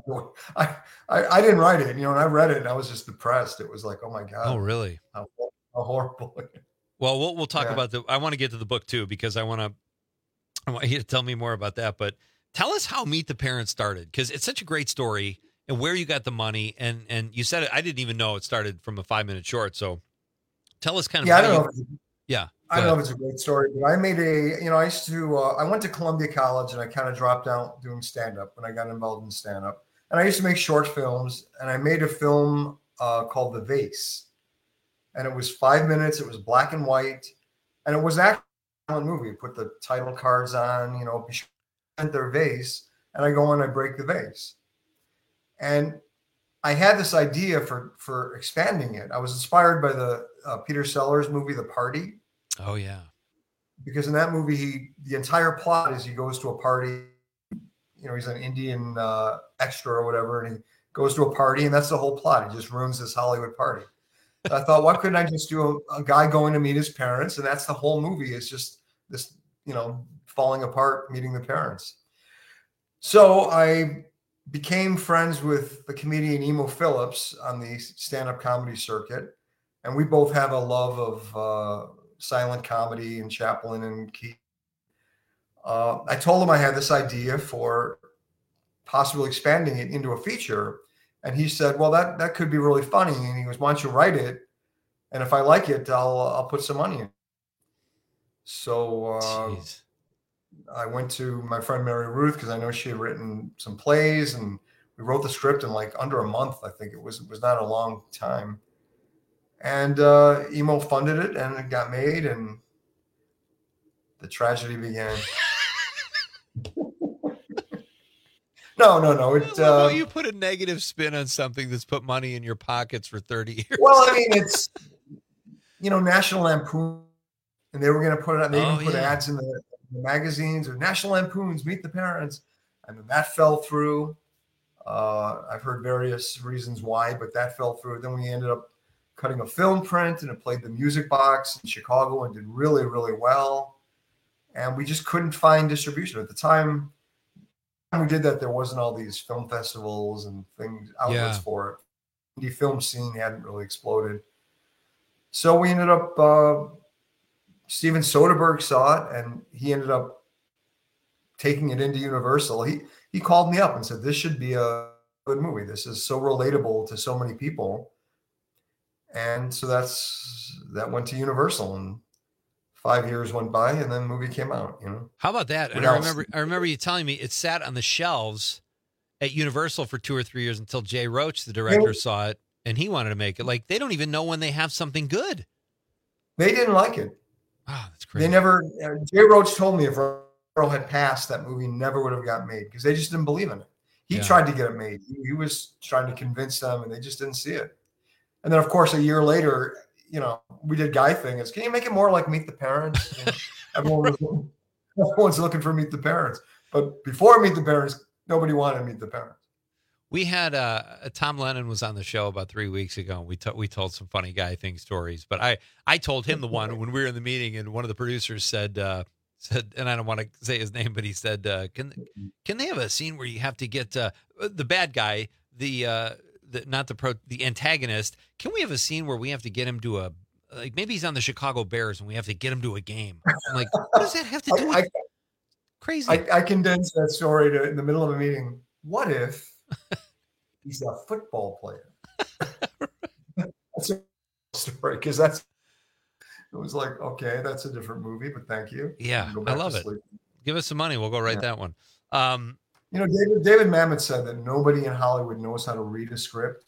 I didn't write it, and I read it and I was just depressed. It was like, oh my God. Oh, really? How horrible. Well, we'll talk about I want to get to the book too, because I want you to tell me more about that. But tell us how Meet the Parents started, because it's such a great story, and where you got the money. And you said it, I didn't even know it started from a 5-minute short. So tell us kind of. I don't know. I don't know if it's a great story, but I made I used to, I went to Columbia College, and I kind of dropped out doing stand-up when I got involved in stand-up. And I used to make short films, and I made a film called The Vase. And it was 5 minutes. It was black and white. And it was actually a movie. Put the title cards on, their vase. And I go in, I break the vase. And I had this idea for expanding it. I was inspired by the Peter Sellers movie, The Party. Oh, yeah. Because in that movie, the entire plot is he goes to a party. He's an Indian extra or whatever, and he goes to a party, and that's the whole plot. He just ruins this Hollywood party. So I thought, why couldn't I just do a guy going to meet his parents? And that's the whole movie. It's just this, falling apart, meeting the parents. So I became friends with the comedian Emo Phillips on the stand-up comedy circuit. And we both have a love of silent comedy and Chaplin and Keith. I told him I had this idea for possibly expanding it into a feature. And he said, well, that could be really funny. And he goes, why don't you write it? And if I like it, I'll put some money in. So I went to my friend Mary Ruth because I know she had written some plays, and we wrote the script in like under a month. I think it was not a long time. And Emo funded it, and it got made, and the tragedy began. No. You put a negative spin on something that's put money in your pockets for 30 years. Well, I mean, it's, National Lampoon, and they were going to put it on. They even put ads in the magazines or National Lampoon's Meet the Parents. I mean, that fell through. I've heard various reasons why, but that fell through. Then we ended up cutting a film print, and it played the Music Box in Chicago and did really, really well. And we just couldn't find distribution at the time. When we did that, there wasn't all these film festivals and outlets for it. The film scene hadn't really exploded. So we ended up, Steven Soderbergh saw it, and he ended up taking it into Universal. He called me up and said, this should be a good movie. This is so relatable to so many people. And so that went to Universal, and 5 years went by, and then the movie came out. How about that? And I remember you telling me it sat on the shelves at Universal for 2 or 3 years until Jay Roach, the director, saw it, and he wanted to make it. Like, they don't even know when they have something good. They didn't like it. Wow, that's crazy. They never. Jay Roach told me if Earl had passed, that movie never would have got made because they just didn't believe in it. He tried to get it made. He was trying to convince them, and they just didn't see it. And then, of course, a year later, we did Guy Thing. Can you make it more like Meet the Parents? Everyone's looking for Meet the Parents. But before Meet the Parents, nobody wanted to Meet the Parents. We had Tom Lennon was on the show about 3 weeks ago. And we told some funny Guy Thing stories. But I told him the one when we were in the meeting, and one of the producers said, and I don't want to say his name, but he said, can they have a scene where you have to get the bad guy, the antagonist? Can we have a scene where we have to get him to maybe he's on the Chicago Bears and we have to get him to a game? I'm like, what does that have to do with crazy? I condensed that story in the middle of a meeting. What if he's a football player? That's a story, because it was like, okay, that's a different movie, but thank you. Yeah, I love it. Give us some money. We'll go write that one. David Mamet said that nobody in Hollywood knows how to read a script.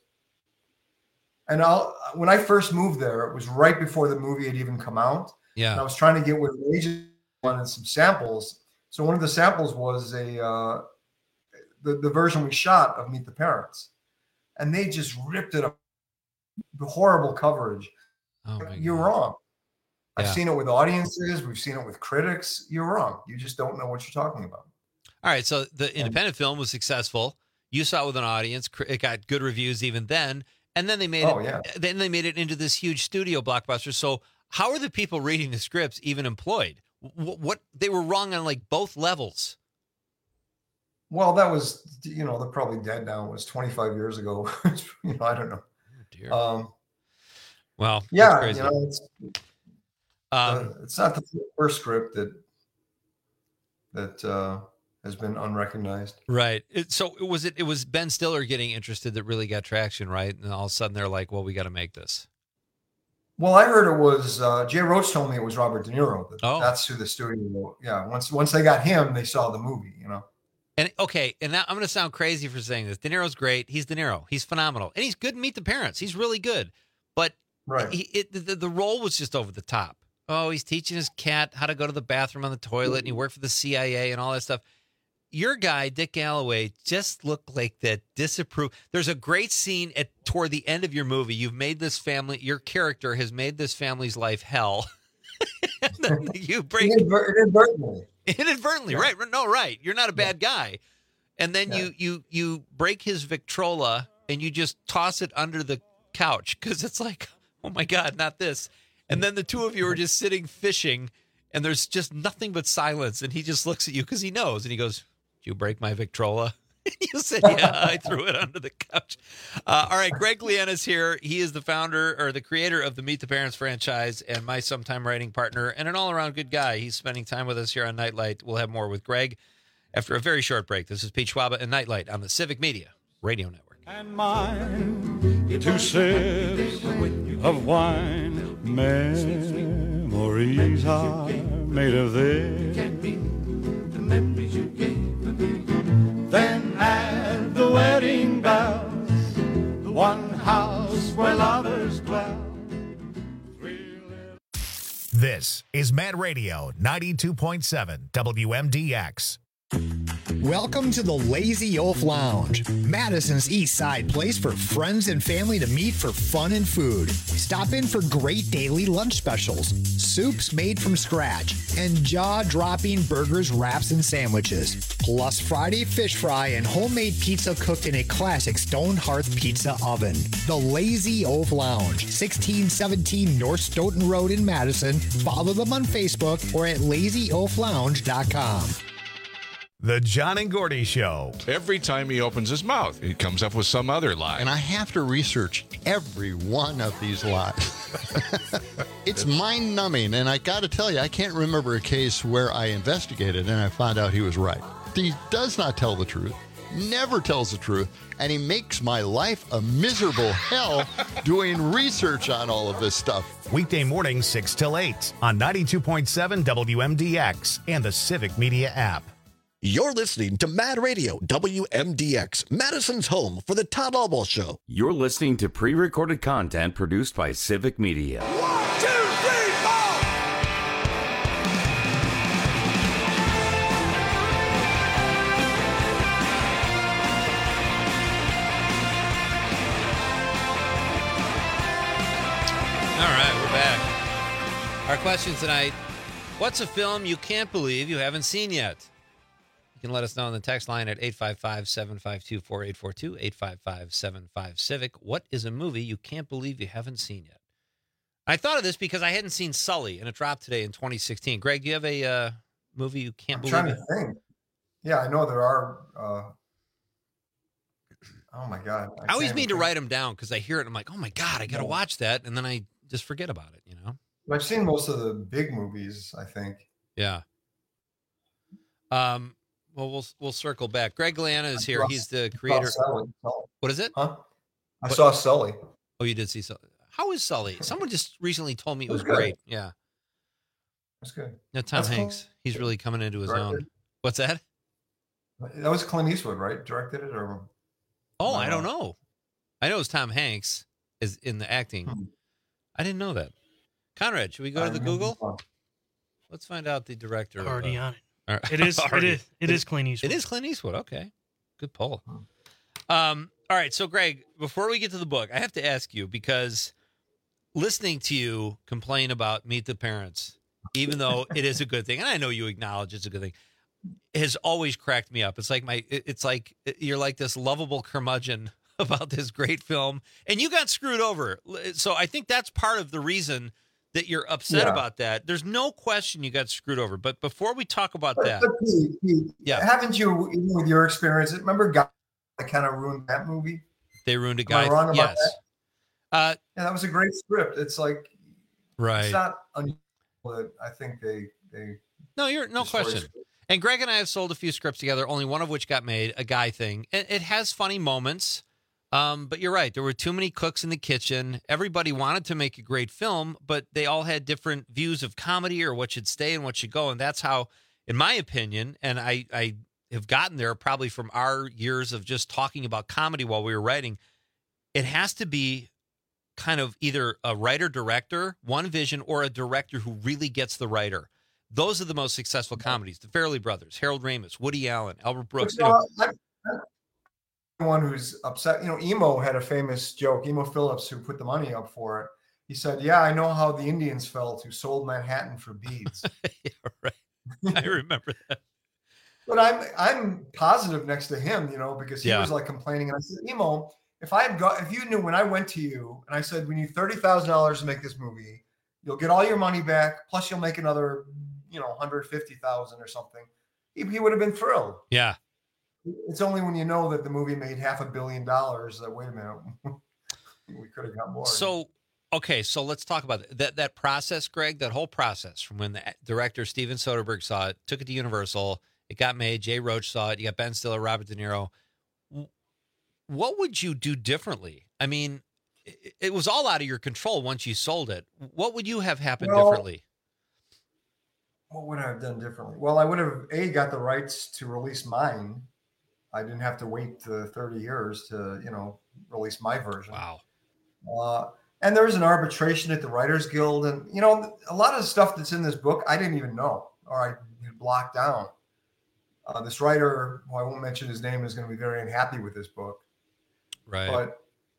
And when I first moved there, it was right before the movie had even come out. Yeah. And I was trying to get with an agent wanted some samples. So one of the samples was the version we shot of Meet the Parents. And they just ripped it up. The horrible coverage. Oh my You're God. wrong. Yeah. I've seen it with audiences. We've seen it with critics. You're wrong. You just don't know what you're talking about. All right, so the independent film was successful. You saw it with an audience. It got good reviews even then, and then they made Then they made it into this huge studio blockbuster. So how are the people reading the scripts even employed? What they were wrong on like both levels. Well, that was they're probably dead now. It was 25 years ago. I don't know. Oh, dear. Well, that's crazy. It's not the first script that has been unrecognized. Right. It was Ben Stiller getting interested that really got traction, right? And all of a sudden they're like, well, we got to make this. Well, I heard it was Jay Roach told me it was Robert De Niro. That's who the studio. Yeah. Once they got him, they saw the movie. And okay, and now I'm going to sound crazy for saying this. De Niro's great. He's De Niro. He's phenomenal, and he's good in Meet the Parents. He's really good. But the role was just over the top. Oh, he's teaching his cat how to go to the bathroom on the toilet, and he worked for the CIA and all that stuff. Your guy, Dick Galloway, just looked like that disapproved. There's a great scene toward the end of your movie. You've made this family, your character has made this family's life hell. And then you break inadvertently, right? No, right. You're not a bad guy. And then you break his Victrola and you just toss it under the couch because it's like, oh my God, not this. And then the two of you are just sitting fishing and there's just nothing but silence. And he just looks at you because he knows. And he goes, "Did you break my Victrola?" You said, "Yeah, I threw it under the couch." All right, Greg Liennis here. He is the founder or the creator of the Meet the Parents franchise and my sometime writing partner and an all-around good guy. He's spending time with us here on Nightlight. We'll have more with Greg after a very short break. This is Pete Schwaba and Nightlight on the Civic Media Radio Network. And mine, 2 sips of wine, memories are made of this. memories you gave me. Then add the wedding bells, the one house where lovers dwell. This is Mad Radio 92.7 WMDX. Welcome to the Lazy Oaf Lounge, Madison's East Side place for friends and family to meet for fun and food. Stop in for great daily lunch specials, soups made from scratch, and jaw-dropping burgers, wraps, and sandwiches. Plus Friday fish fry and homemade pizza cooked in a classic stone hearth pizza oven. The Lazy Oaf Lounge, 1617 North Stoughton Road in Madison. Follow them on Facebook or at lazyoaflounge.com. The John and Gordy Show. Every time he opens his mouth, he comes up with some other lie. And I have to research every one of these lies. It's mind-numbing, and I got to tell you, I can't remember a case where I investigated and I found out he was right. He does not tell the truth, never tells the truth, and he makes my life a miserable hell doing research on all of this stuff. Weekday mornings 6 till 8 on 92.7 WMDX and the Civic Media app. You're listening to Mad Radio, WMDX, Madison's home for the Todd Albaugh Show. You're listening to pre-recorded content produced by Civic Media. 1, 2, 3, 4! All right, we're back. Our question tonight, what's a film you can't believe you haven't seen yet? You can let us know on the text line at 855-752-4842, 855-75-CIVIC. What is a movie you can't believe you haven't seen yet? I thought of this because I hadn't seen Sully, and it dropped today in 2016. Greg, do you have a movie you can't believe? I'm trying to think. Yeah, I know there are. Oh, my God. I always mean to write them down because I hear it and I'm like, oh, my God, I got to watch that. And then I just forget about it, you know? I've seen most of the big movies, I think. Yeah. Well, we'll circle back. Greg Gallana is here. He's the creator. What is it? Huh? I saw Sully. Oh, you did see Sully. How is Sully? Someone just recently told me it was great. Yeah. That's good. Now, Tom Hanks, he's really coming into his own. What's that? That was Clint Eastwood, right? Directed it? Or? Oh, I don't know. I know it's Tom Hanks is in the acting. I didn't know that. Conrad, should we go to the Google? Let's find out the director. Already on it. It is Clint Eastwood. It is Clint Eastwood. Okay. Good poll. All right. So, Greg, before we get to the book, I have to ask you, because listening to you complain about Meet the Parents, even though it is a good thing, and I know you acknowledge it's a good thing, has always cracked me up. It's like you're like this lovable curmudgeon about this great film, and you got screwed over. So I think that's part of the reason that you're upset about that. There's no question you got screwed over. But before we talk about that, Pete, haven't you, even with your experience, remember Guy that kind of ruined that movie? They ruined a Guy. Am I wrong about that? Yeah, that was a great script. It's like, right. It's not unusual, but I think they no question. And Greg and I have sold a few scripts together, only one of which got made, a Guy thing. It has funny moments. But you're right. There were too many cooks in the kitchen. Everybody wanted to make a great film, but they all had different views of comedy or what should stay and what should go. And that's how, in my opinion, and I have gotten there probably from our years of just talking about comedy while we were writing, it has to be kind of either a writer-director, one vision, or a director who really gets the writer. Those are the most successful comedies. The Farrelly Brothers, Harold Ramis, Woody Allen, Albert Brooks. One who's upset, Emo had a famous joke. Emo Phillips, who put the money up for it, he said, "Yeah, I know how the Indians felt who sold Manhattan for beads." Yeah, right. I remember that. But I'm positive next to him, because he was like complaining, and I said, "Emo, if you knew when I went to you and I said we need $30,000 to make this movie, you'll get all your money back, plus you'll make another, $150,000 or something," he would have been thrilled. Yeah. It's only when you know that the movie made $500 million that, wait a minute, we could have got more. So let's talk about that process, Greg, that whole process from when the director Steven Soderbergh saw it, took it to Universal, it got made, Jay Roach saw it, you got Ben Stiller, Robert De Niro. What would you do differently? I mean, it was all out of your control once you sold it. What would you have happened differently? what would I have done differently? Well, I would have got the rights to release mine. I didn't have to wait 30 years to, release my version. Wow. And there was an arbitration at the Writers Guild, and a lot of the stuff that's in this book I didn't even know, or I had blocked down. This writer, who I won't mention his name, is going to be very unhappy with this book. Right. But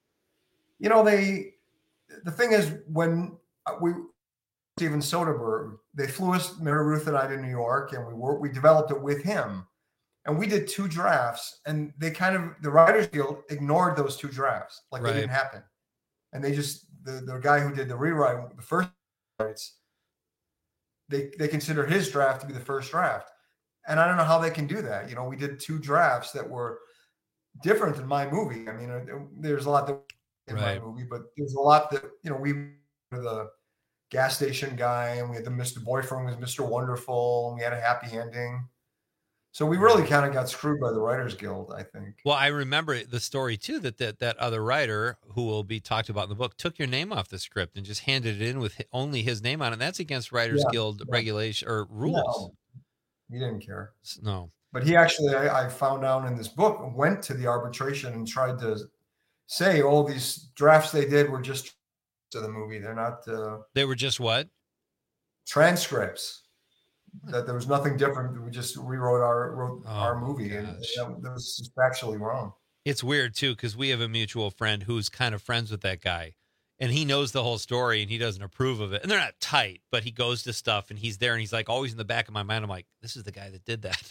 the thing is, when Steven Soderbergh, they flew us, Mary Ruth and I, to New York, and we developed it with him, and we did 2 drafts, and the Writers Guild ignored those 2 drafts, like they didn't happen, and they just the guy who did the rewrite, the first rights, they consider his draft to be the first draft, and I don't know how they can do that. We did 2 drafts that were different than my movie. I mean, there's a lot that in my movie, but there's a lot that we were the gas station guy, and we had the Mr. Boyfriend was Mr. Wonderful, and we had a happy ending. So we really kind of got screwed by the Writers Guild, I think. Well, I remember the story too that other writer who will be talked about in the book took your name off the script and just handed it in with only his name on it. And that's against Writers Guild regulation or rules. No, he didn't care. No. But he actually, I found out in this book, went to the arbitration and tried to say, these drafts they did were just to the movie. They're not. They were just what? Transcripts. That there was nothing different. We just rewrote our movie, and that was just factually wrong. It's weird too, because we have a mutual friend who's kind of friends with that guy, and he knows the whole story, and he doesn't approve of it. And they're not tight, but he goes to stuff, and he's there, and he's like always in the back of my mind. I'm like, this is the guy that did that.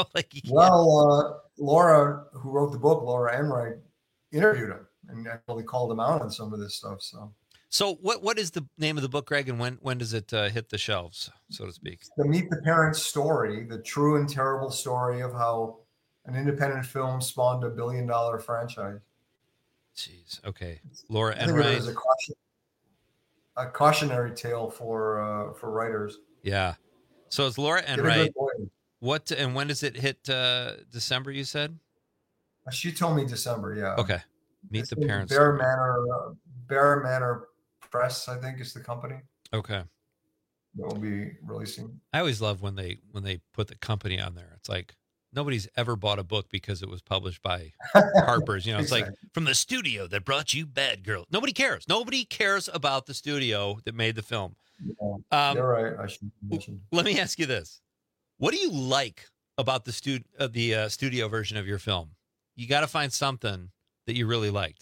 Laura, who wrote the book, Laura Enright, interviewed him and actually called him out on some of this stuff. So what is the name of the book, Greg, and when does it hit the shelves, so to speak? The Meet the Parents story, the true and terrible story of how an independent film spawned $1 billion franchise. Jeez. Okay. Laura Enright. I think it was a cautionary tale for writers. Yeah. So it's Laura Enright. What and when does it hit December, you said? She told me December, yeah. Okay. Meet the Parents. Bear Manor Press, I think, is the company. Okay. That will be releasing. I always love when they put the company on there. It's like nobody's ever bought a book because it was published by Harper's. It's like from the studio that brought you Bad Girl. Nobody cares. Nobody cares about the studio that made the film. Yeah, you're right. I should mention. Let me ask you this: what do you like about the studio version of your film? You got to find something that you really liked.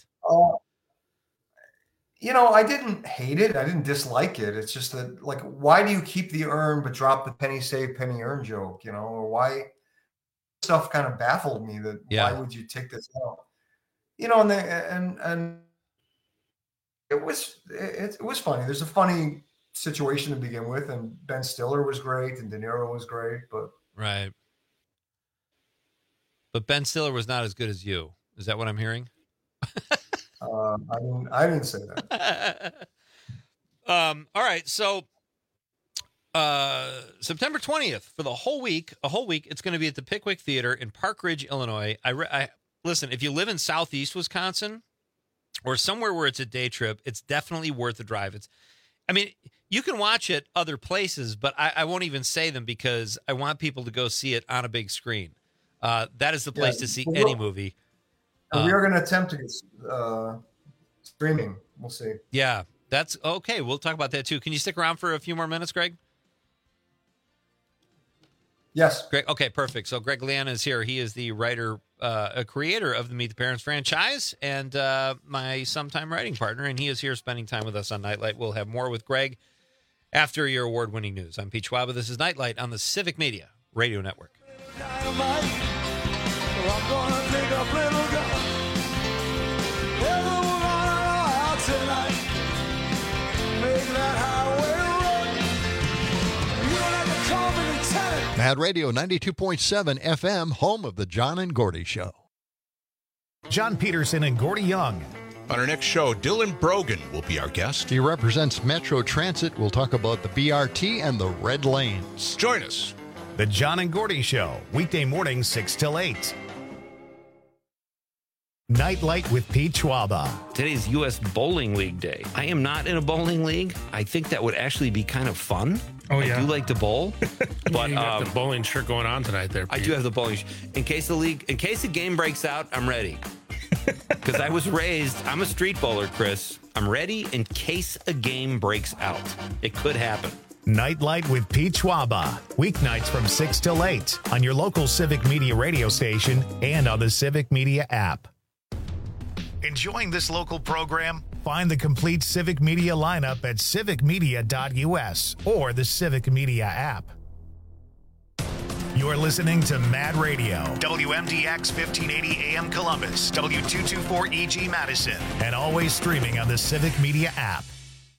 I didn't hate it. I didn't dislike it. It's just that, like, why do you keep the earn but drop the penny save, penny earn joke? Or why? Stuff kind of baffled me. Why would you take this out? And it was funny. There's a funny situation to begin with, and Ben Stiller was great, and De Niro was great, but right. But Ben Stiller was not as good as you. Is that what I'm hearing? I didn't say that. All right. So September 20th for a whole week, it's going to be at the Pickwick Theater in Park Ridge, Illinois. Listen, if you live in Southeast Wisconsin or somewhere where it's a day trip, it's definitely worth the drive. You can watch it other places, but I won't even say them because I want people to go see it on a big screen. That is the place to see any movie. We are going to attempt to get streaming. We'll see. Yeah, that's okay. We'll talk about that too. Can you stick around for a few more minutes, Greg? Yes. Greg. Okay, perfect. So Greg Liana is here. He is the writer, creator of the Meet the Parents franchise, and my sometime writing partner. And he is here spending time with us on Nightlight. We'll have more with Greg after your award-winning news. I'm Pete Schwaba. This is Nightlight on the Civic Media Radio Network. I'm gonna pick up little girl. Every woman out tonight. Make that highway run. You don't have to call me lieutenant. Mad Radio 92.7 FM, home of the John and Gordy Show. John Peterson and Gordy Young. On our next show, Dylan Brogan will be our guest. He represents Metro Transit. We'll talk about the BRT and the red lanes. Join us. The John and Gordy Show, weekday mornings 6 till 8. Nightlight with Pete Schwaba. Today's U.S. Bowling League Day. I am not in a bowling league. I think that would actually be kind of fun. Oh, yeah. I do like to bowl. But you got the bowling shirt going on tonight there, Pete. I do have the bowling. In case the game breaks out, I'm ready. Because I was raised, I'm a street bowler, Chris. I'm ready in case a game breaks out. It could happen. Nightlight with Pete Schwaba. Weeknights from 6 till 8 on your local Civic Media radio station and on the Civic Media app. Enjoying this local program? Find the complete Civic Media lineup at civicmedia.us or the Civic Media app. You're listening to Mad Radio, WMDX 1580 AM Columbus, W224 EG Madison, and always streaming on the Civic Media app.